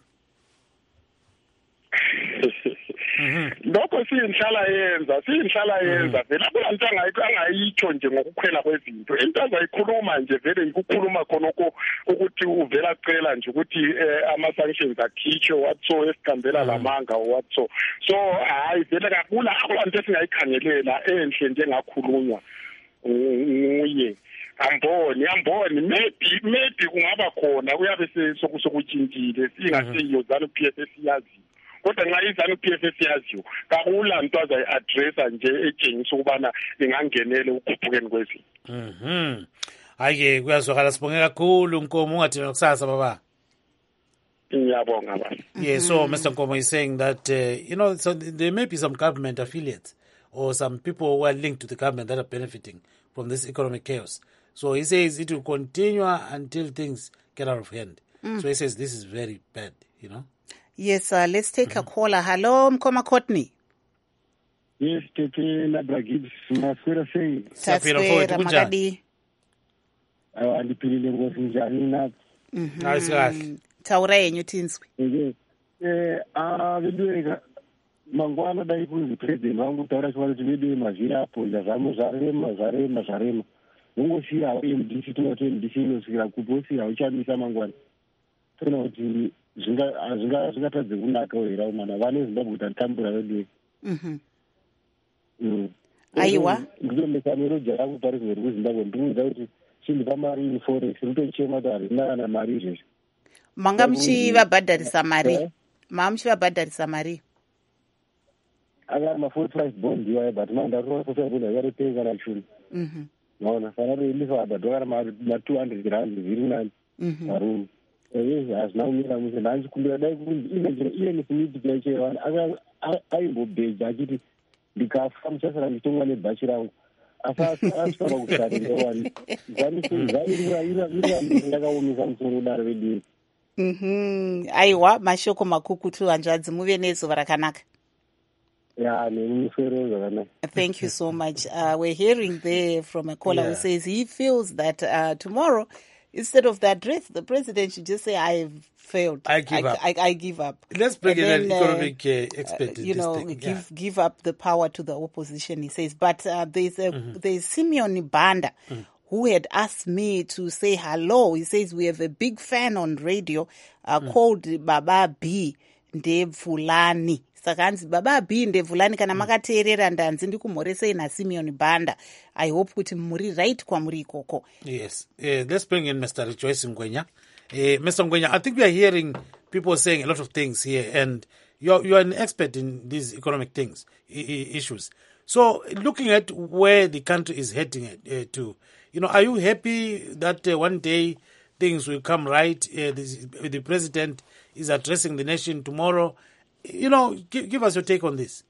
lokho siyinhlala yenza siyinhlala yenza vele abantu angayitsho nje ngokukhwela kwezinto into azayikhuluma nje vele ukukhuluma khonoko ukuthi uvela cela nje ukuthi ama sanctions akhitshwe watso esigambela lamanga watso so hayi vele kakula abantu esingayikhangelela enhle njengakhulunywa nguye amboni amboni maybe maybe kungaba khona kuyabe sokusokutshintshile singasiyo ZANU-P F esiyazi kodwa nxa iZANU-P F esiyaziyo kakula nto azayi-addressa nje etshengisa ukubana ingangenele ukhuphukeni kwezinto mhm hayi-ke kuyazwakala sibonge kakhulu Nkomo ungathina kusasa baba Ngiyabonga baba. Yeah, so Mister Nkomo is saying that, uh, you know, so there may be some government affiliates or some people who are linked to the government that are benefiting from this economic chaos. So he says it will continue until things get out of hand. Mm. So he says this is very bad, you know. Yes, uh, let's take mm-hmm. a caller. Hello, Mkoma Courtney. Yes, Tete Labra Gibbs. Maswera saying. Taswera Magadi. Andipilile ngozi njani na. Nice guy. Taura yenyu tinswe. Yes. Eh, ah, vedweka mangwana dai kunzi president wangu taura chwala chibede mazira apo ndazamo zarema zarema zarema. Mungu si ya M D C to M D C no sikira kuposi ya uchamisa mangwana. Tuna kuti zinga zinga zingatadze kunaka wera mwana vane Zimbabwe tatambura vedu. Mhm. Mm. Aiwa. Ngizombe kamero jara kutarisa kuti Zimbabwe ndinga kuti chini pamari ni forex rutochema dari na mari izvi. Manga muchivabhadharisa mari. Mama muchivabhadharisa mari. Aga ma forty-five bond iwaye but manda ro forty-five bond yakatenga na chuni. Mhm. Naona salary ilifa abadwara ma two hundred rand ziri nani. Mhm. Aru. Eh as now mira muse nanzi kumbira dai kuti ile ile ni kumiti kwache wana aga aimbo beja akiti ndikafa muchasara mitongo nebhachi rangu. Asa asara kutari ngewani. Zani zani ira ira ira ndakaomisa musoro daro vedini. Mhm. Aiwa mashoko makukutu hanzvadzi muve nezuva rakanaka. Yeah, thank you so much. Uh, we're hearing there from a caller yeah. who says he feels that uh, tomorrow, instead of the address, the president should just say, I've failed. I give I, up. I, I give up. Let's bring in an economic uh, expert. Uh, you know, thing. give Yeah. give up the power to the opposition, he says. But uh, there's a, mm-hmm. there's Simeon Banda, mm. who had asked me to say hello. He says, we have a big fan on radio uh, mm. called Baba B. Ndevulani. Saka hanzi Baba B Ndevulani kana makateerera ndanzi ndikumhoresei naSimeon Banda. I hope kuti muri right kwamuri ikoko. Yes. Uh, let's bring in Mister Rejoice Ngwenya. Uh, Mister Ngwenya, I think we are hearing people saying a lot of things here, and you're, you're an expert in these economic things, I- I- issues. So looking at where the country is heading uh, to, you know, are you happy that uh, one day things will come right? Uh, this, the president is addressing the nation tomorrow. You know, give, give us your take on this.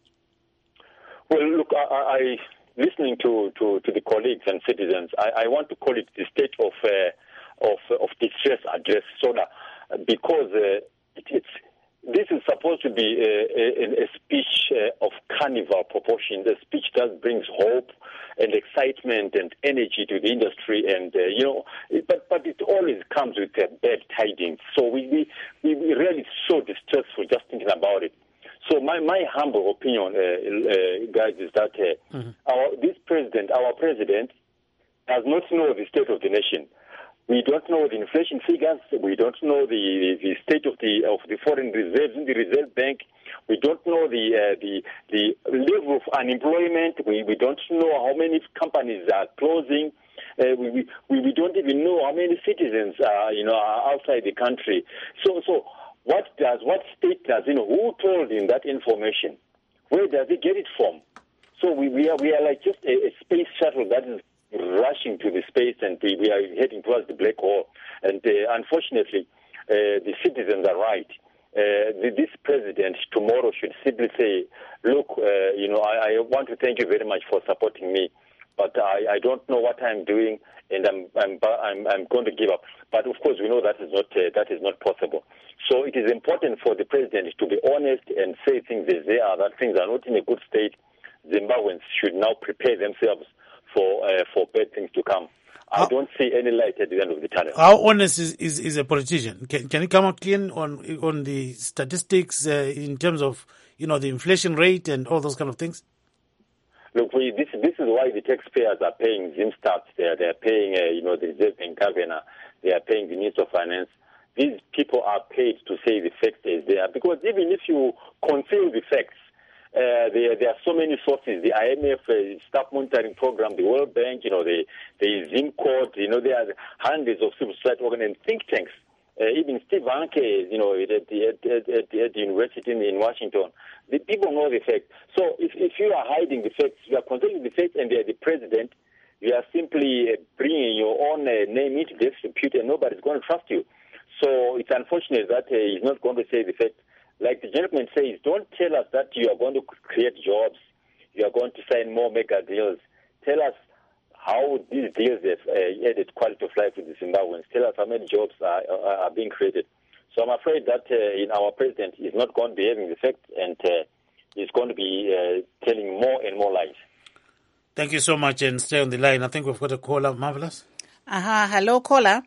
Well, look, I, I listening to, to, to the colleagues and citizens, I, I want to call it the state of uh, of of distress address, so that because uh, it, it's this is supposed to be a, a, a speech uh, of carnival proportions, a speech that brings hope and excitement and energy to the industry, and uh, you know, it, but but it always comes with uh, bad tidings. So we we we we really so distressful just thinking about it. So my, my humble opinion, uh, uh, guys, is that uh, mm-hmm. our this president, our president, does not know the state of the nation. We don't know the inflation figures. We don't know the, the state of the of the foreign reserves in the Reserve Bank. We don't know the uh, the the level of unemployment. We we don't know how many companies are closing. Uh, we, we we don't even know how many citizens are you know are outside the country. So so what does what state does you know who told him that information? Where does he get it from? So we we are we are like just a, a space shuttle that is rushing to the space, and we, we are heading towards the black hole. And uh, unfortunately, uh, the citizens are right. Uh, the, this president tomorrow should simply say, look, uh, you know, I, I want to thank you very much for supporting me, but I, I don't know what I'm doing, and I'm, I'm, I'm, I'm going to give up. But of course, we know that is not, uh, that is not possible. So it is important for the president to be honest and say things as they are, that things are not in a good state. Zimbabweans should now prepare themselves for uh, for bad things to come. I how, don't see any light at the end of the tunnel. How honest is, is, is a politician? Can can he come out clean on on the statistics uh, in terms of you know the inflation rate and all those kind of things? Look, we, this this is why the taxpayers are paying Zimstat. They are they are paying uh, you know the Reserve Bank governor. They are paying the Minister of Finance. These people are paid to say the facts as they are, because even if you conceal the facts, Uh, there, there are so many sources, the I M F uh, Staff Monitoring Program, the World Bank, you know, the, the Zimcode, you know, there are hundreds of civil society organizations and think tanks. Uh, even Steve Hanke, you know, at the, at, at, at the university in, in Washington, the people know the facts. So if, if you are hiding the facts, you are concealing the facts, and they are the president, you are simply uh, bringing your own uh, name into disrepute, and nobody's going to trust you. So it's unfortunate that uh, he's not going to say the fact. Like the gentleman says, don't tell us that you are going to create jobs, you are going to sign more mega deals. Tell us how these deals have uh, added quality of life to the Zimbabweans. Tell us how many jobs are, are, are being created. So I'm afraid that uh, in our president is not going to be having the fact, and uh, he's going to be uh, telling more and more lies. Thank you so much, and stay on the line. I think we've got a caller. Marvelous. Aha, hello, caller.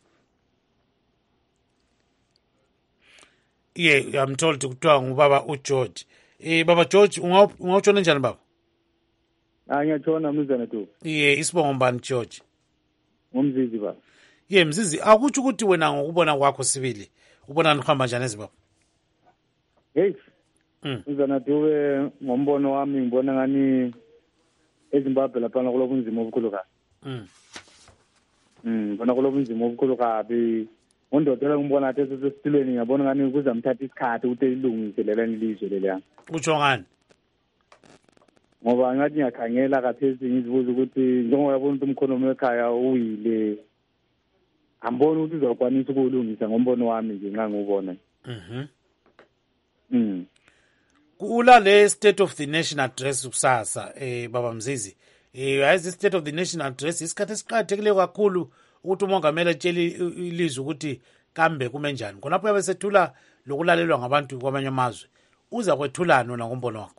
Yeah, I'm told to kuthiwa ngubaba uGeorge. Eh baba George, ungawutshona njani baba? Ah ngiyatshona mzana tu. Yeah, isibongo mbani George? Ngumzizi baba. Yeah, mzizi, akutsho ukuthi wena ngokubona kwakho sibili. Ubona nihamba njani ezibaba? Hey. Mm. Mzana tu ngombono wami ngibona ngani eZimbabwe lapha kulo kunzima obukhulu kabi. Mm. Mm, bona kulo kunzima obukhulu kabi. Undodela ngibona athi sesestilweni ngiyabona ngani kuzamthatha isikhathi ukuthi ilungise lelani ilizwe leliya. Utsho ngani? Ngoba ngathi ngiyakhangela kaphezulu ngizibuza ukuthi njengoba yabona ukuthi umkhonomi wekhaya uwile. Ambona ukuthi uzokwanisa ukulungisa ngombono wami nje nxa ngubona. Mhm. Mm. Ulale State of the Nation address kusasa eh baba Mzizi. Eh yazi State of the Nation address isikhathi esiqhakathekile kakhulu ukuthi umongameli atshele ilizwe ukuthi kambe kume njani. Khonapho yabe sethula lokulalelwa ngabantu kwamanye amazwe. Uza kwethulana nona ngombono wakho?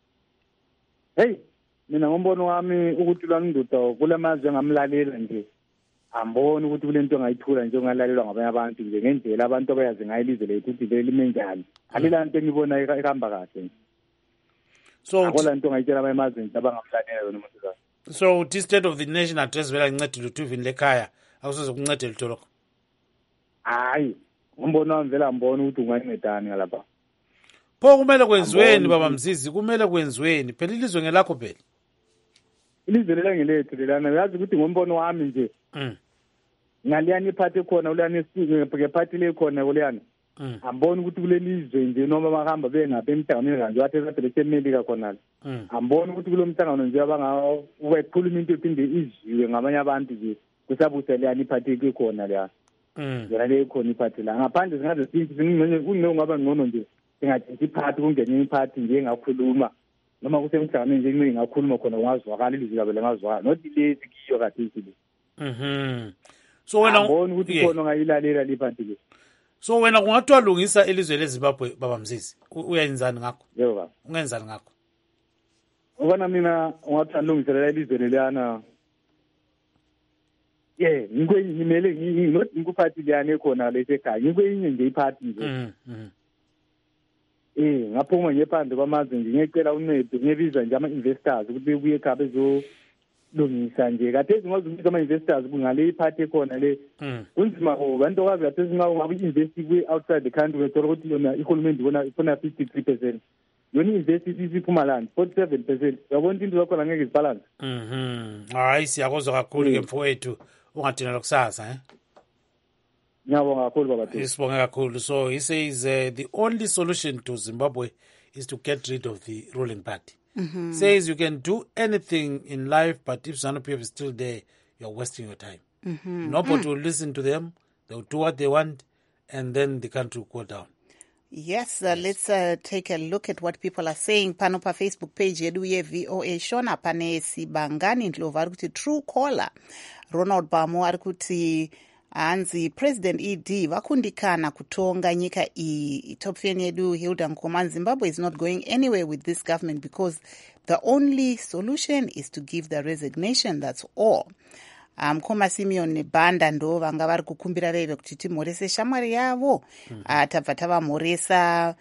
Hey, mina ngombono wami ukuthi lwa ndoda kulamazwe ngamlalela nje. Ambona ukuthi kulento engayithula nje ongalalelwa ngabanye abantu nje ngendlela abantu abayazi ngayilizwe lethu ukuthi lime njani. Alela into engibona ihamba kahle. So akula into ngayitshela abanye amazwe nje abangamlalela yona umuntu kahle. So the State of the Nation address vela incede lutho ivini lekhaya akusoze kuncede lutho lokho. Hayi, ngombono wami vela ngibona ukuthi ungancedani ngalapha. Pho kumele kwenziweni baba Mzizi, kumele kwenziweni. Phela ilizwe ngelakho phela. Ilizwe lelangelethu lelana uyazi ukuthi ngombono wami nje. Mm. Ngaliyani iphathi khona uliyani esizwe ngephathi le khona uliyani. Mm. Ambona ukuthi kulelizwe nje noma bahamba bengapha emhlanganweni kanje wathi esaphele semelika khona. Mm. Ambona ukuthi kulomhlangano nje abangawo ubekhuluma into ephinde iziwe ngamanye abantu nje kusabusa liyani iphathi khona la. Mm. Yona le khona iphathi la ngaphandle singaze sithi singcenye kunengwe ngaba ngcono nje singathi iphathi kungene iphathi nje ngakhuluma noma kusemhlanganweni nje incingi ngakhuluma khona ngazwakala ilizwi labe ngazwakala not lezi kiyo kade isile. Mhm. So wena ngibona ukuthi khona ngayilalela liphathi le. So wena kungathiwa lungisa ilizwe leZimbabwe baba Mzizi. Uyayenzani ngakho? Yebo baba. Ungenzani ngakho? Ubona mina ungathi lungisa ilizwe leliyana. Yeah, ngikwe ngimele not ngikuphathi liyane khona lesekhaya. Ngikwenye nje iphathi nje. Mhm. Eh, ngaphuma ngephandle kwamazwe nje ngiyecela uncedo ngiyebiza nje ama-investors ukuthi bebuye ekhaya bezolungisa nje. Kade singazubiza ama-investors kungale iphathi khona le. Kunzima ngoba abantu okazi kade singawo ngabe invest kwi-outside the country uthola ukuthi yona ihulumende ibona ifuna fifty-three percent. Yona invest isiphuma lana forty-seven percent. Yabona into zakhona ngeke zibalance. Mhm. Hayi siyakuzwa kakhulu ke mfowethu ungadinela kusasa eh. Ngiyabonga kakhulu baba. Isibonga kakhulu. So he says uh, the only solution to Zimbabwe is to get rid of the ruling party. Mm-hmm. Says you can do anything in life, but if ZANU-P F is still there, you're wasting your time. Mm-hmm. Nobody mm. will listen to them. They'll do what they want, and then the country will go down. Yes, uh, let's uh, take a look at what people are saying. Pano pa Facebook page yedu ye V O A Shona pane Sibangani Ndlovu ari kuti true caller. Ronald Bamo ari kuti hanzi President E D vakundikana kutonga nyika iyi. Top fan yedu Hilda Nkoman, Zimbabwe is not going anywhere with this government because the only solution is to give the resignation, that's all. Mukoma um, Simeon nebhanda ndo vanga vari kukumbira veve kuti timhorese shamwari yavo. Mm-hmm. uh, tabva tavamhoresa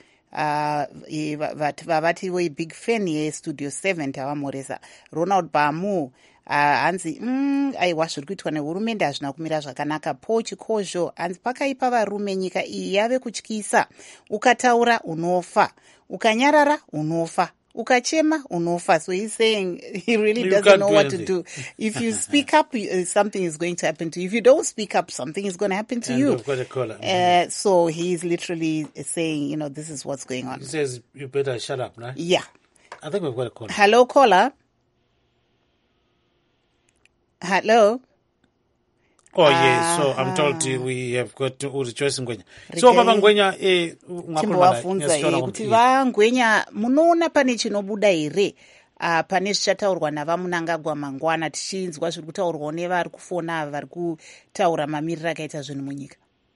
uh, vavati we big fan yestudio seven tavamhoresa. Ronald Bamu uh, hanzi mm, aiwa zviri kuitwa nehurumende hazvina kumira zvakanaka. Paul Chikozho hanzi pakaipa varume nyika iyi yave kutyisa. Ukataura unofa, ukanyarara unofa, ukachema unofa. So he's saying he really you doesn't know do what anything. to do. If you speak up, uh, something is going to happen to you. If you don't speak up, something is going to happen to and you. We've got a caller. Uh, mm-hmm. So he's literally saying, you know, this is what's going on. He says you better shut up, right? Yeah. I think we've got a caller. Hello, caller. Hello. Oh yeah, so I'm told we have got to Rejoice Ngwenya. So baba Ngwenya eh ungakhuluma la kuti vaNgwenya munoona pane chinobuda here uh, pane zvichataurwa navamunangagwa mangwana tichinzwa zviri kutaurwa nevari kufona vari kutaura mamiriro akaita zvinhu munyika.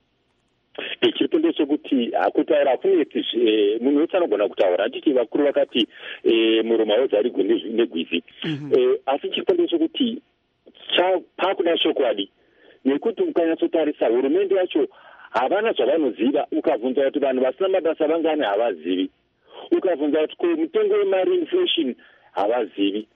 Chiripo chekuti kutaura kuneti munhu wese anogona kutaura handiti vakuru vakati muromo wozari negwizi asi chiripo chekuti pakuda chokwadi nekuti ukanyatsotarisa hurumende yacho havana zvavanoziva. Ukabvunza kuti vanhu vasina mabasa vangani havazivi, ukabvunza kuti ko mutengo wemari inflation havazivi,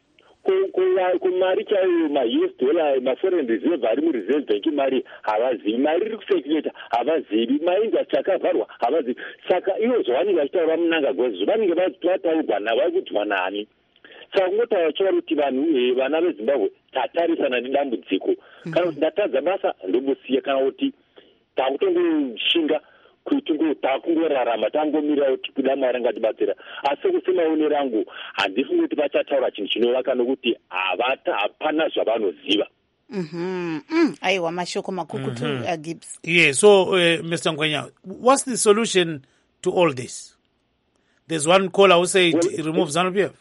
kumari chaiyo ma-U S dollar ma-foreign reserve ari mureserve bank mari havazivi, mari iri kusekuleta havazivi, maindustry akavharwa havazivi. Saka ivo zvavanenge vachitaura munangagwa vanenge vataurwa navari kudyiwa nani. Saka kungotaura chova kuti vanhu vana vezimbabwe tatarisana nedambudziko kana kuti ndatadza basa ndombosiya kana kuti takutongoshinga kuti takungorarama tangomira kuti kuda mwari ngatibatsira. Asi kusemaone rangu handifungi kuti vachataura chinhu chinovaka nokuti hapana zvavanoziva. Mhm. Mm. Aiwa mashoko makukutu mm -hmm. uh, Gibbs. Yeah, so uh, Mister Ngwenya, what's the solution to all this? There's one caller who said well, remove ZANU-P F.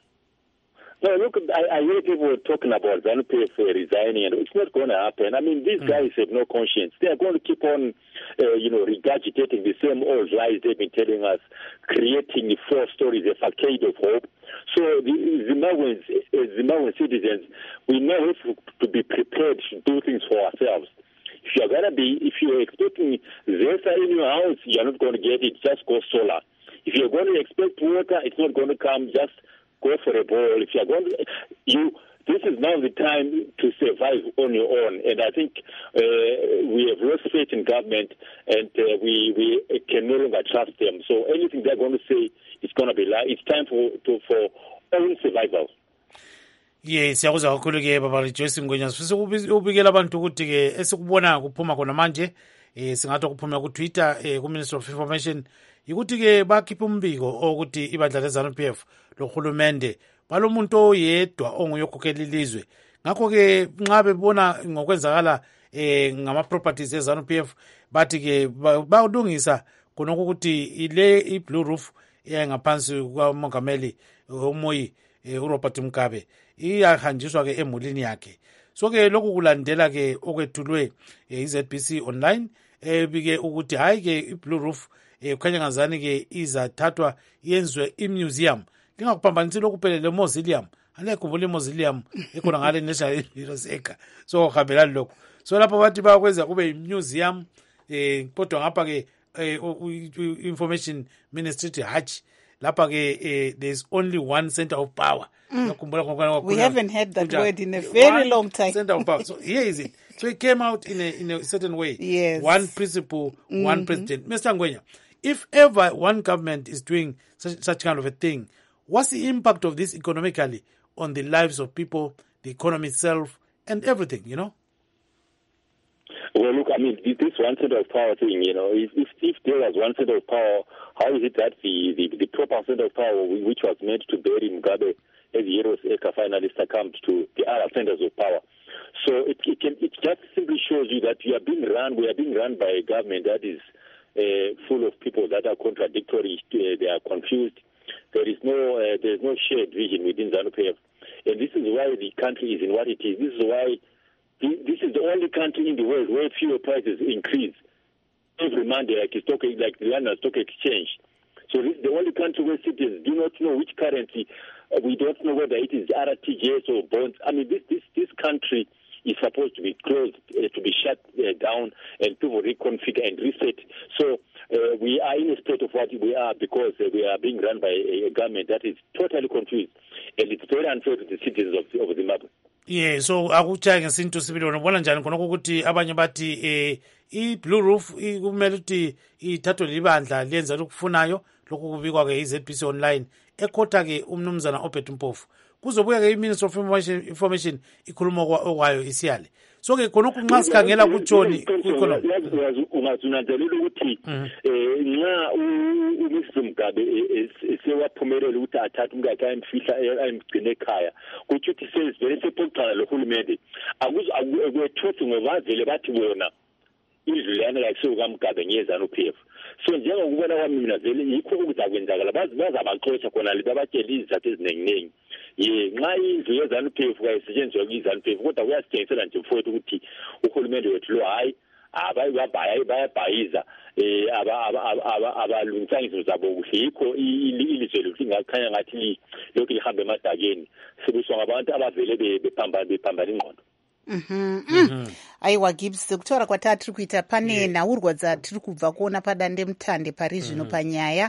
No, look, I, I hear people talking about ZANU-P F resigning, and it's not going to happen. I mean, these mm. guys have no conscience. They are going to keep on, uh, you know, regurgitating the same old lies they've been telling us, creating false stories, a facade of hope. So the Zimbabweans, as Zimbabwean citizens, we now have to be prepared to do things for ourselves. If you're going to be, if you're expecting Zesa in your house, you're not going to get it, just go solar. If you're going to expect water, it's not going to come, just go for a bowl. If you're going to, you, this is now the time to survive on your own. And I think uh, we have lost faith in government, and uh, we, we can no longer trust them. So anything they're going to say is going to be lie. It's time for to, for own survival. Yes, siyakuzwa kakhulu ke baba Rejoice Ngwenya. Sifisa ubikela abantu ukuthi ke esikubona kuphuma khona manje eh singathi kuphuma ku Twitter eh ku Ministry of Information ukuthi ke bakhipha umbiko ukuthi ibandla le ZANU-P F lohulumende balomuntu oyedwa onguyokhokhela ilizwe. Ngakho ke nxa bebona ngokwenzakala eh ngama properties e ZANU-P F bathi ke balungisa khonoko ukuthi ile i Blue Roof engaphansi kwamongameli uMoyi uRobert Mugabe iyahanjiswa ke emulini yakhe. So ke lokhu kulandela ke okwethulwe i-Z B C online ebike ukuthi hayi ke i-Blue Roof kukhanya ngazani ke izathathwa yenzwe i-museum. Lingakuphambanisi lokuphelele mausoleum. Alekhumbula i-mausoleum ekhona ngale National Bibliotheca. So hambelani lokho. So lapho bathi bayakwenza kube i-museum eh kodwa ngapha ke information ministry hatch lapha ke there's only one center of power. Mm. We haven't heard that word in a very one long time. Center of power. So here is it. So it came out in a in a certain way. Yes. One principle, mm-hmm. one president. Mister Ngwenya, if ever one government is doing such, such kind of a thing, what's the impact of this economically on the lives of people, the economy itself, and everything, you know? Well, look, I mean, this one center of power thing, you know, if, if, if there was one center of power, how is it that the, the, the proper center of power, which was meant to bury Mugabe as the Heroes Eka finally succumbed to the other centers of power? So it, it, can, it just simply shows you that we are being run, we are being run by a government that is uh, full of people that are contradictory, uh, they are confused. There is no, uh, there is no shared vision within ZANU-P F. And this is why the country is in what it is. This is why this is the only country in the world where fuel prices increase every Monday, like, stock, like the London Stock Exchange. So this is the only country where citizens do not know which currency. Uh, we don't know whether it is R T G S or bonds. I mean, this this this country is supposed to be closed, uh, to be shut uh, down, and people reconfigure and reset. So uh, we are in a state of what we are because uh, we are being run by a, a government that is totally confused, and it's very unfair to the citizens of, of Zimbabwe. Yeah, so akutshaye ngesinto sibili unobona njani khona ukuthi abanye bathi eh i-Blue Roof kumele ukuthi ithathwe libandla lenza lokufunayo lokhu kubikwa ke i-Z B C online ekhotha ke umnumzana Obert Mpofu kuzobuya ke i-Ministry of Information, Information ikhuluma okwayo isiyale. so ke khona kunxa sikhangela kuJoni kukhona ungazunanzelela ukuthi eh nxa uMister Mugabe esewaphumelela ukuthi athathe umkakhe ayimfihla ayimgcine ekhaya kuthi uthi sezivele sephoqala lo hulumende akwethuthi ngobavele bathi bona izilwana la kusuka Mugabe ngezanu P F so njengokubona kwami mina vele yikho ukuzakwenzakala bazabaxoxa khona le babatshela izathu eziningi ye nxa indlu yezanu P F kayisetshenziswa kuyizanu P F kodwa kuyasithengisela nje mfowethu ukuthi uhulumende wethu lo hayi abayibaya bayabhayiza eh aba abalungisa izinto zabo kuhle yikho ilizwe lethu lingakhanya ngathi lokho lihambe emadakeni sibuswa ngabantu abavele bephambana bephambana ingqondo. Mhm. Aiwa Gibbs kutora kwatatu tiri kuita pane naurwa dzatiri kubva kuona padande mutande pari zvino panyaya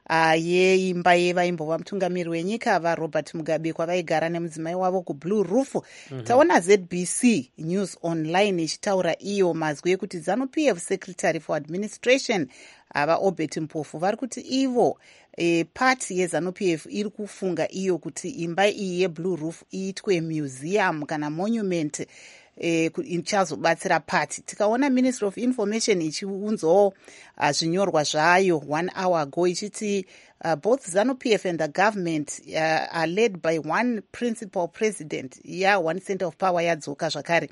yeimba yevaimbova mutungamiri wenyika vaRobert Mugabe kwavaigara nemudzimai wavo kuBlue Roof. Taona Z B C News Online ichitaura iyo mazwi ekuti ZANU-P F Secretary for Administration ava Obert Mpofu vari kuti ivo e, pati yeZANU-P F iri kufunga iyo kuti imba iyi yeBlue Roof iitwe museum kana monument eh ichazobatsira party. Tikaona Ministry of Information ichiunzawo uh, zvinyorwa zvayo one hour ago ichiti uh, both ZANU-P F and the government uh, are led by one principal president ya one center of power yadzoka zvakare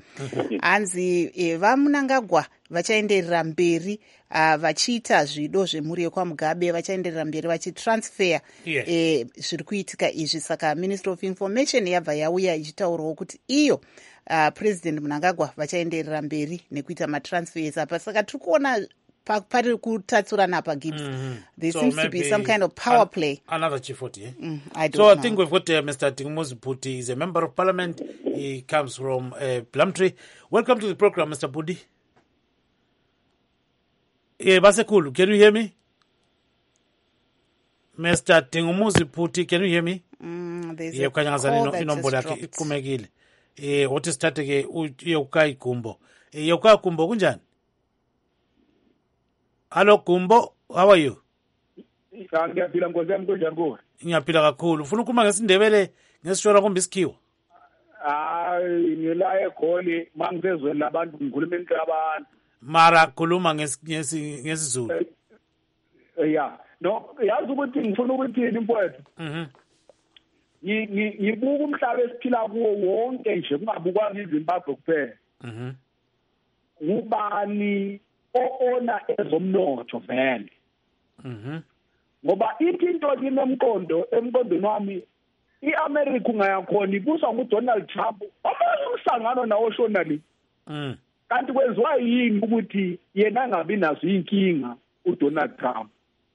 anzi eh, vaMnangagwa vachaenderera mberi uh, vachiita zvido zvemhuri yekwaMugabe vachaenderera mberi vachitransfer yeah. eh, zviri kuitika izvi saka Ministry of Information yabva yauya ichitaurawo kuti iyo Uh, President Mnangagwa vachaenderera mberi nekuita matransfers apa saka tiri kuona pari kutatsurana apa Gibbs. Mm-hmm. There so seems to be some kind of power play. Another chief forty, eh? Mm, I don't so know. I think we've got uh, Mister Tingumuzi Bhuti. He's a member of parliament. He comes from uh, Plumtree. Welcome to the program, Mister Bhuti. Yeah, Basekulu, can you hear me? Mister Tingumuzi Bhuti, can you hear me? Mm, there's yeah, a call that inombolo has yakhe dropped. iqhumekile. Eh wathi sithathe ke uyokuka igumbo. Eh yokuka igumbo kunjani? Hello Gumbo, how are you? Ngiyaphila nkosi yami kunjani kuwe? Ngiyaphila kakhulu. Ufuna ukukhuluma ngesindebele ngesishora kumbe isikhiwa? Hayi ngila eGoli mangisezweni labantu ngikhuluma inkabantu. Mara khuluma ngesi ngesizulu. Yeah. No, yazi ukuthi ngifuna ukuthini mfowethu? Mhm. Ngibuka umhlaba esiphila kuwo wonke nje kungabukwa iZimbabwe kuphela. Mhm. Ubani oona ezomnotho vele. Mhm. Ngoba ithi into kinemqondo emqondweni wami iAmerica ungayakhona ibuswa nguDonald Trump amanye umhlangano nawo shonali. Mhm. Kanti kwenziwa yini ukuthi yena angabi nazo inkinga uDonald Trump?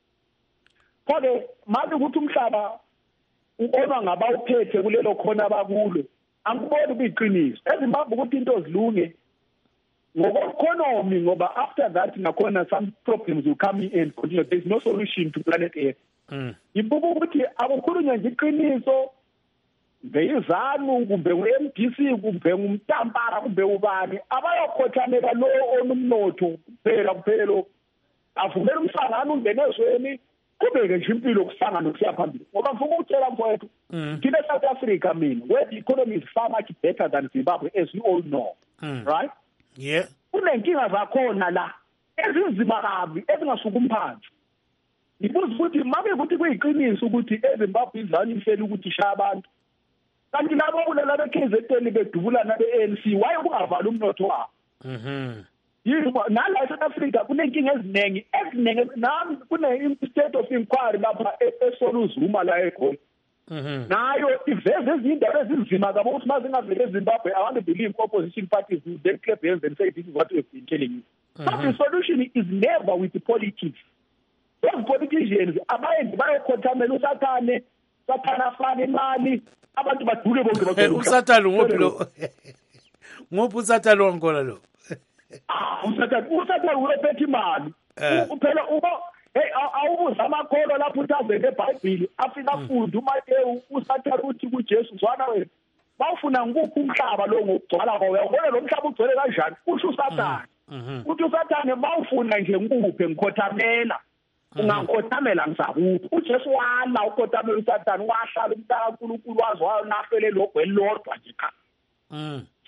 Kodwa manje ukuthi umhlaba uona ngaba uphethe kulelo khona abakulo angiboni kuyiqiniso eZimbabwe ukuthi into zilunge ngokoeconomy ngoba after that nakhona some problems will come in and continue. There is no solution to planet Earth. Mm. Ibuku ukuthi akukhulunywa nje iqiniso ngeyizanu kumbe ngu-M D C kumbe ngumtampara kumbe ubani abayokhothamela lo onomnotho kuphela kuphela lo avumela umhlangano ungene ezweni kubeke nje impilo kusanga nokusiya phambili ngoba ngifuna ukutshela mfowethu thina eSouth Africa mina where the economy is far much better than Zimbabwe as we all know. Mm. Right? Yeah. Kunenkinga zakhona la ezinzima kabi ezingasuka umphansi. Ngibuza ukuthi mabe ukuthi kuyiqiniso ukuthi eZimbabwe izani ihleli ukuthi ishaya abantu kanti labo kulala be-K Z N bedubulana be-A N C waye kungavala umnotho wabo. Mhm. Yibo nala eSouth Africa kunenkinga eziningi eziningi nami kune state of inquiry lapha eSolo uZuma la eGoli. Mhm. Nayo iveze izindaba ezinzima kabo ukuthi mazingavele eZimbabwe I want to believe opposition parties they clap hands and say this is what we've been telling you. Mm-hmm. But the solution is never with the politics. Those politicians abayendi bayokhothamela usathane sathana afane imali abantu badule bonke bakho. Usathane ngophi lo? Ngophi usathane wangona lo? Ah usathane usathane uyophetha imali. Uphela uba hey awubuza amakholo lapho uthazele eBhayibheli afika afunde uMateyu usathane uthi kuJesu zwana wena bawufuna ngukho umhlaba lo ngokugcwala kwawo uyabona lo mhlaba ugcwele kanjani usho usathane. Uthi usathane bawufuna nje ngikuphe ngikhothamela ungakhothamela ngisakuphi uJesu wala ukhothamela usathane wahlala umntaka uNkulunkulu wazi wayo nahlele lokho elodwa nje cha. Mm. So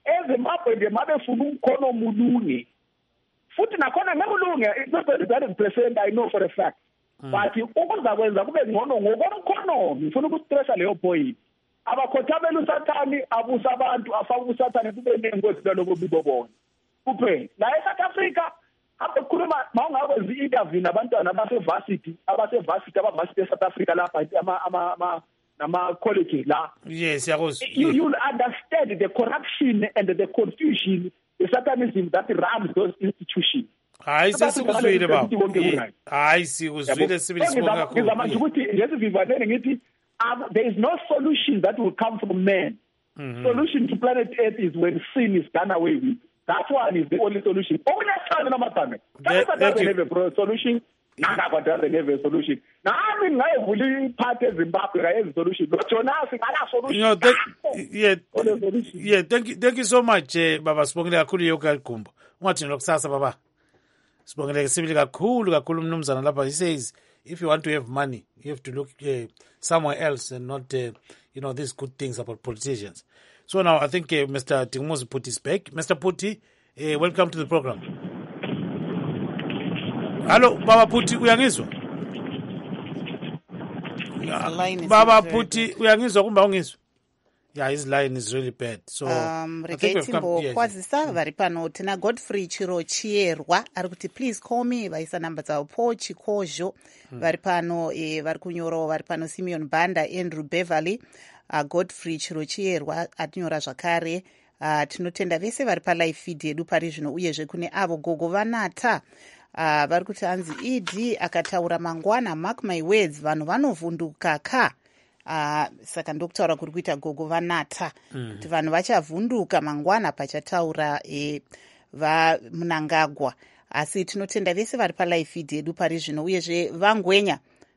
ezimbabwe nje mabefuna umkhono omulunge futhi nakhona ngekulunge it's not one hundred percent I know for a fact but ukuza kwenza kube ngcono ngokomkhono ngifuna ukustressa leyo point abakhothabela usathani abusa abantu afaka usathani kube nengozi laloko bibobona kuphela la eSouth Africa abakhuluma mawungakwenza i-interview nabantwana abase-varsity abase-varsity abavarsity eSouth Africa lapha ama ama nama colleges la yes yakuzwa you you'll understand the corruption and the confusion the satanism that runs those institutions. hayi sesikuzwile baba hayi sikuzwile sibili sibonga kakhulu ngizamanje ukuthi ngesivivaneni ngithi there is no solution that will come from man. Mm-hmm. Solution to planet Earth is when sin is done away with. That one is the only solution. Okunasana namadame. That doesn't have a solution. Nanga doesn't have a solution. Now I mean ngayevula iphathi eZimbabwe kayenza solution. Lo Jonas ngala solution. No, thank, yeah, yeah, thank you, thank you so much uh, baba sibongile kakhulu yoga Gumbo. Ungathi lokusasa baba. Sibongile sibili kakhulu kakhulu mnumzana lapha. He says if you want to have money, you have to look uh, somewhere else and not, uh, you know, these good things about politicians. So now I think uh, Mister Timozi Puti is back. Mister Puti, uh, welcome to the program. Hello, Baba Puti, uyangizwa? Baba Puti, uyangizwa kumba ungizwa? Yeah, his line is really bad. So um, regai timbokwazisa vari pano tina Godfrey Chiro Chierwa ari kuti please call me vaisa namba dzavo po Chikozho hmm. vari pano e, vari kunyorawo vari pano Simeon Banda, Andrew Beverly, uh, Godfrey Chiro Chierwa atinyora zvakare. Uh, tinotenda vese vari palive feed yedu pari zvino uyezve kune avo gogo vanata uh, vari kuti hanzi ed akataura mangwana mark my words vanhu vanovhunduka ka. Uh, saka ndokutaura kuri kuita gogo vanata kuti mm. vanhu vachavhunduka mangwana pachataura e, va Mnangagwa. Asi tinotenda vese vari palive feed yedu pari zvino uyezve vangwenya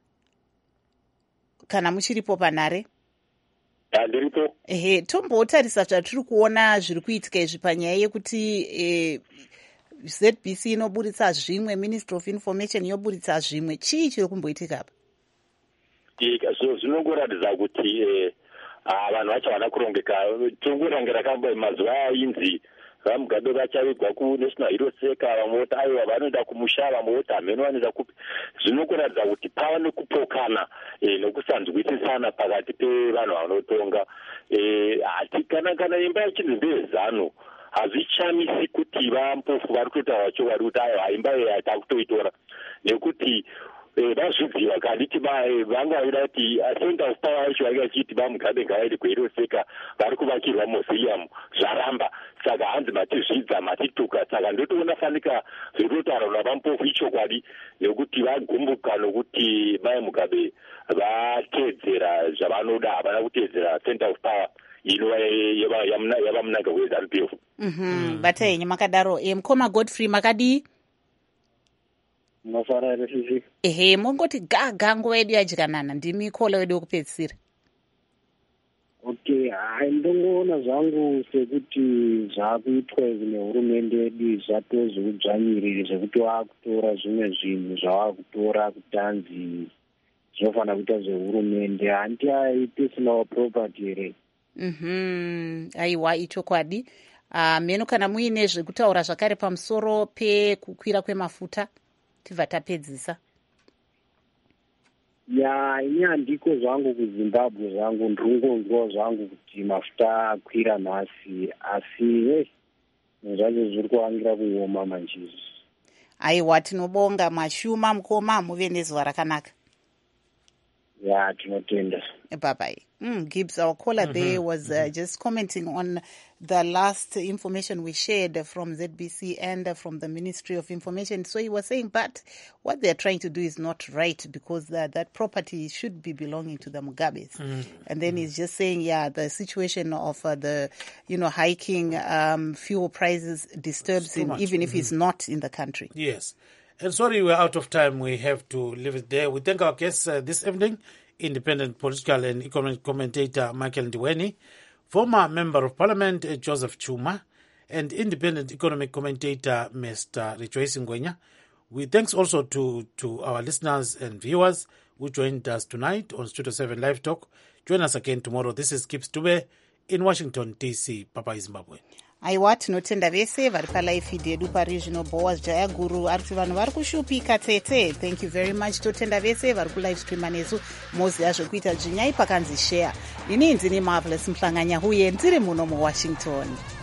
kana muchiripo panhare ndiripo ehe tombotarisa zvatiri kuona zviri kuitika izvi panyaya yekuti e, Z B C inoburitsa zvimwe, Ministry of Information yoburitsa zvimwe. Chii chiri kumboitika apa? So zvinongoratidza kuti vanhu vacho havana kurongeka. Tongorangira kamba mazuva ainzi vamugabe vachavigwa kunational hero seka, vamwe voti aiwa vanoenda kumusha, vamwe voti hameno vanoenda kupi. Zvinongoratidza kuti pava nekupokana nokusanzwisisana pakati pevanhu vanotonga. Kana kana imba yachinzi ndeyezano hazvichamisi kuti vampofu vari kutotaura vacho vari kuti aiwa imba iyi hatakutoitora nekuti vazvidziva kanditi vangaida kuti center of power yacho vanga vachiti vamugabe ngavaende kuhero seka vari kuvakirwa mausoleum zvaramba. Saka hanzi matizvidza matituka. Saka ndotoona fanika zvototaura navampofu ichokwadi nekuti vagumbuka nokuti mai mugabe vateedzera zvavanoda, havana kuteedzera center of power inova yava Mnangagwa weZANU P F. Mhm, bata yenyu makadaro. E mukoma Godfrey makadii? Mafara ere sisi. Ehe, mongoti gaga nguva yedu yadyanana, ndimi kola wedu wekupedzisira. Okay, hai ndongoona zvangu sekuti zvakuitwa nehurumende yedu zvatozviudzvanyiriri zvekuti vakutora zvimwe zvinhu zvavakutora kutanzi zvinofana kuita zvehurumende. Hanti ai personal property here. Mhm, aiwa ichokwadi. Uh, meno kana muine zvekutaura zvakare pamusoro pekukwira kwemafuta tibva tapedzisa. Ya ini handiko zvangu kuZimbabwe zvangu ndinongonzwa zvangu kuti mafuta akwira nhasi asi hey, zvacho zviri kuangira kuoma manjisi. Aiwa tinobonga mashuma mukoma muve nezuva rakanaka. Ya tinotenda. Bye bye. Mm, Gibbs, our caller mm-hmm. there was uh, just commenting on the last information we shared from Z B C and uh, from the Ministry of Information. So he was saying, but what they're trying to do is not right because that, that property should be belonging to the Mugabes. Mm-hmm. And then mm-hmm. he's just saying, yeah, the situation of uh, the, you know, hiking um, fuel prices disturbs him, even mm-hmm. if he's not in the country. Yes. And sorry, we're out of time. We have to leave it there. We thank our guests uh, this evening, independent political and economic commentator Michael Ndiweni, former Member of Parliament uh, Joseph Chuma, and independent economic commentator Mister Rejoice Ngwenya. We thanks also to, to our listeners and viewers who joined us tonight on Studio seven Live Talk. Join us again tomorrow. This is Gibbs Dube in Washington, D C. Bye-bye, Zimbabwe. aiwa tinotenda vese vari palive feed yedu paregional boas jaya guru ari kuti vanhu vari kushupika tete. Thank you very much. Totenda vese vari kulive streama nesu moziva zvekuita dzvinyai pakanzi share. Ini ndini Marvelous Mhlanganya huye ndiri muno muwashington.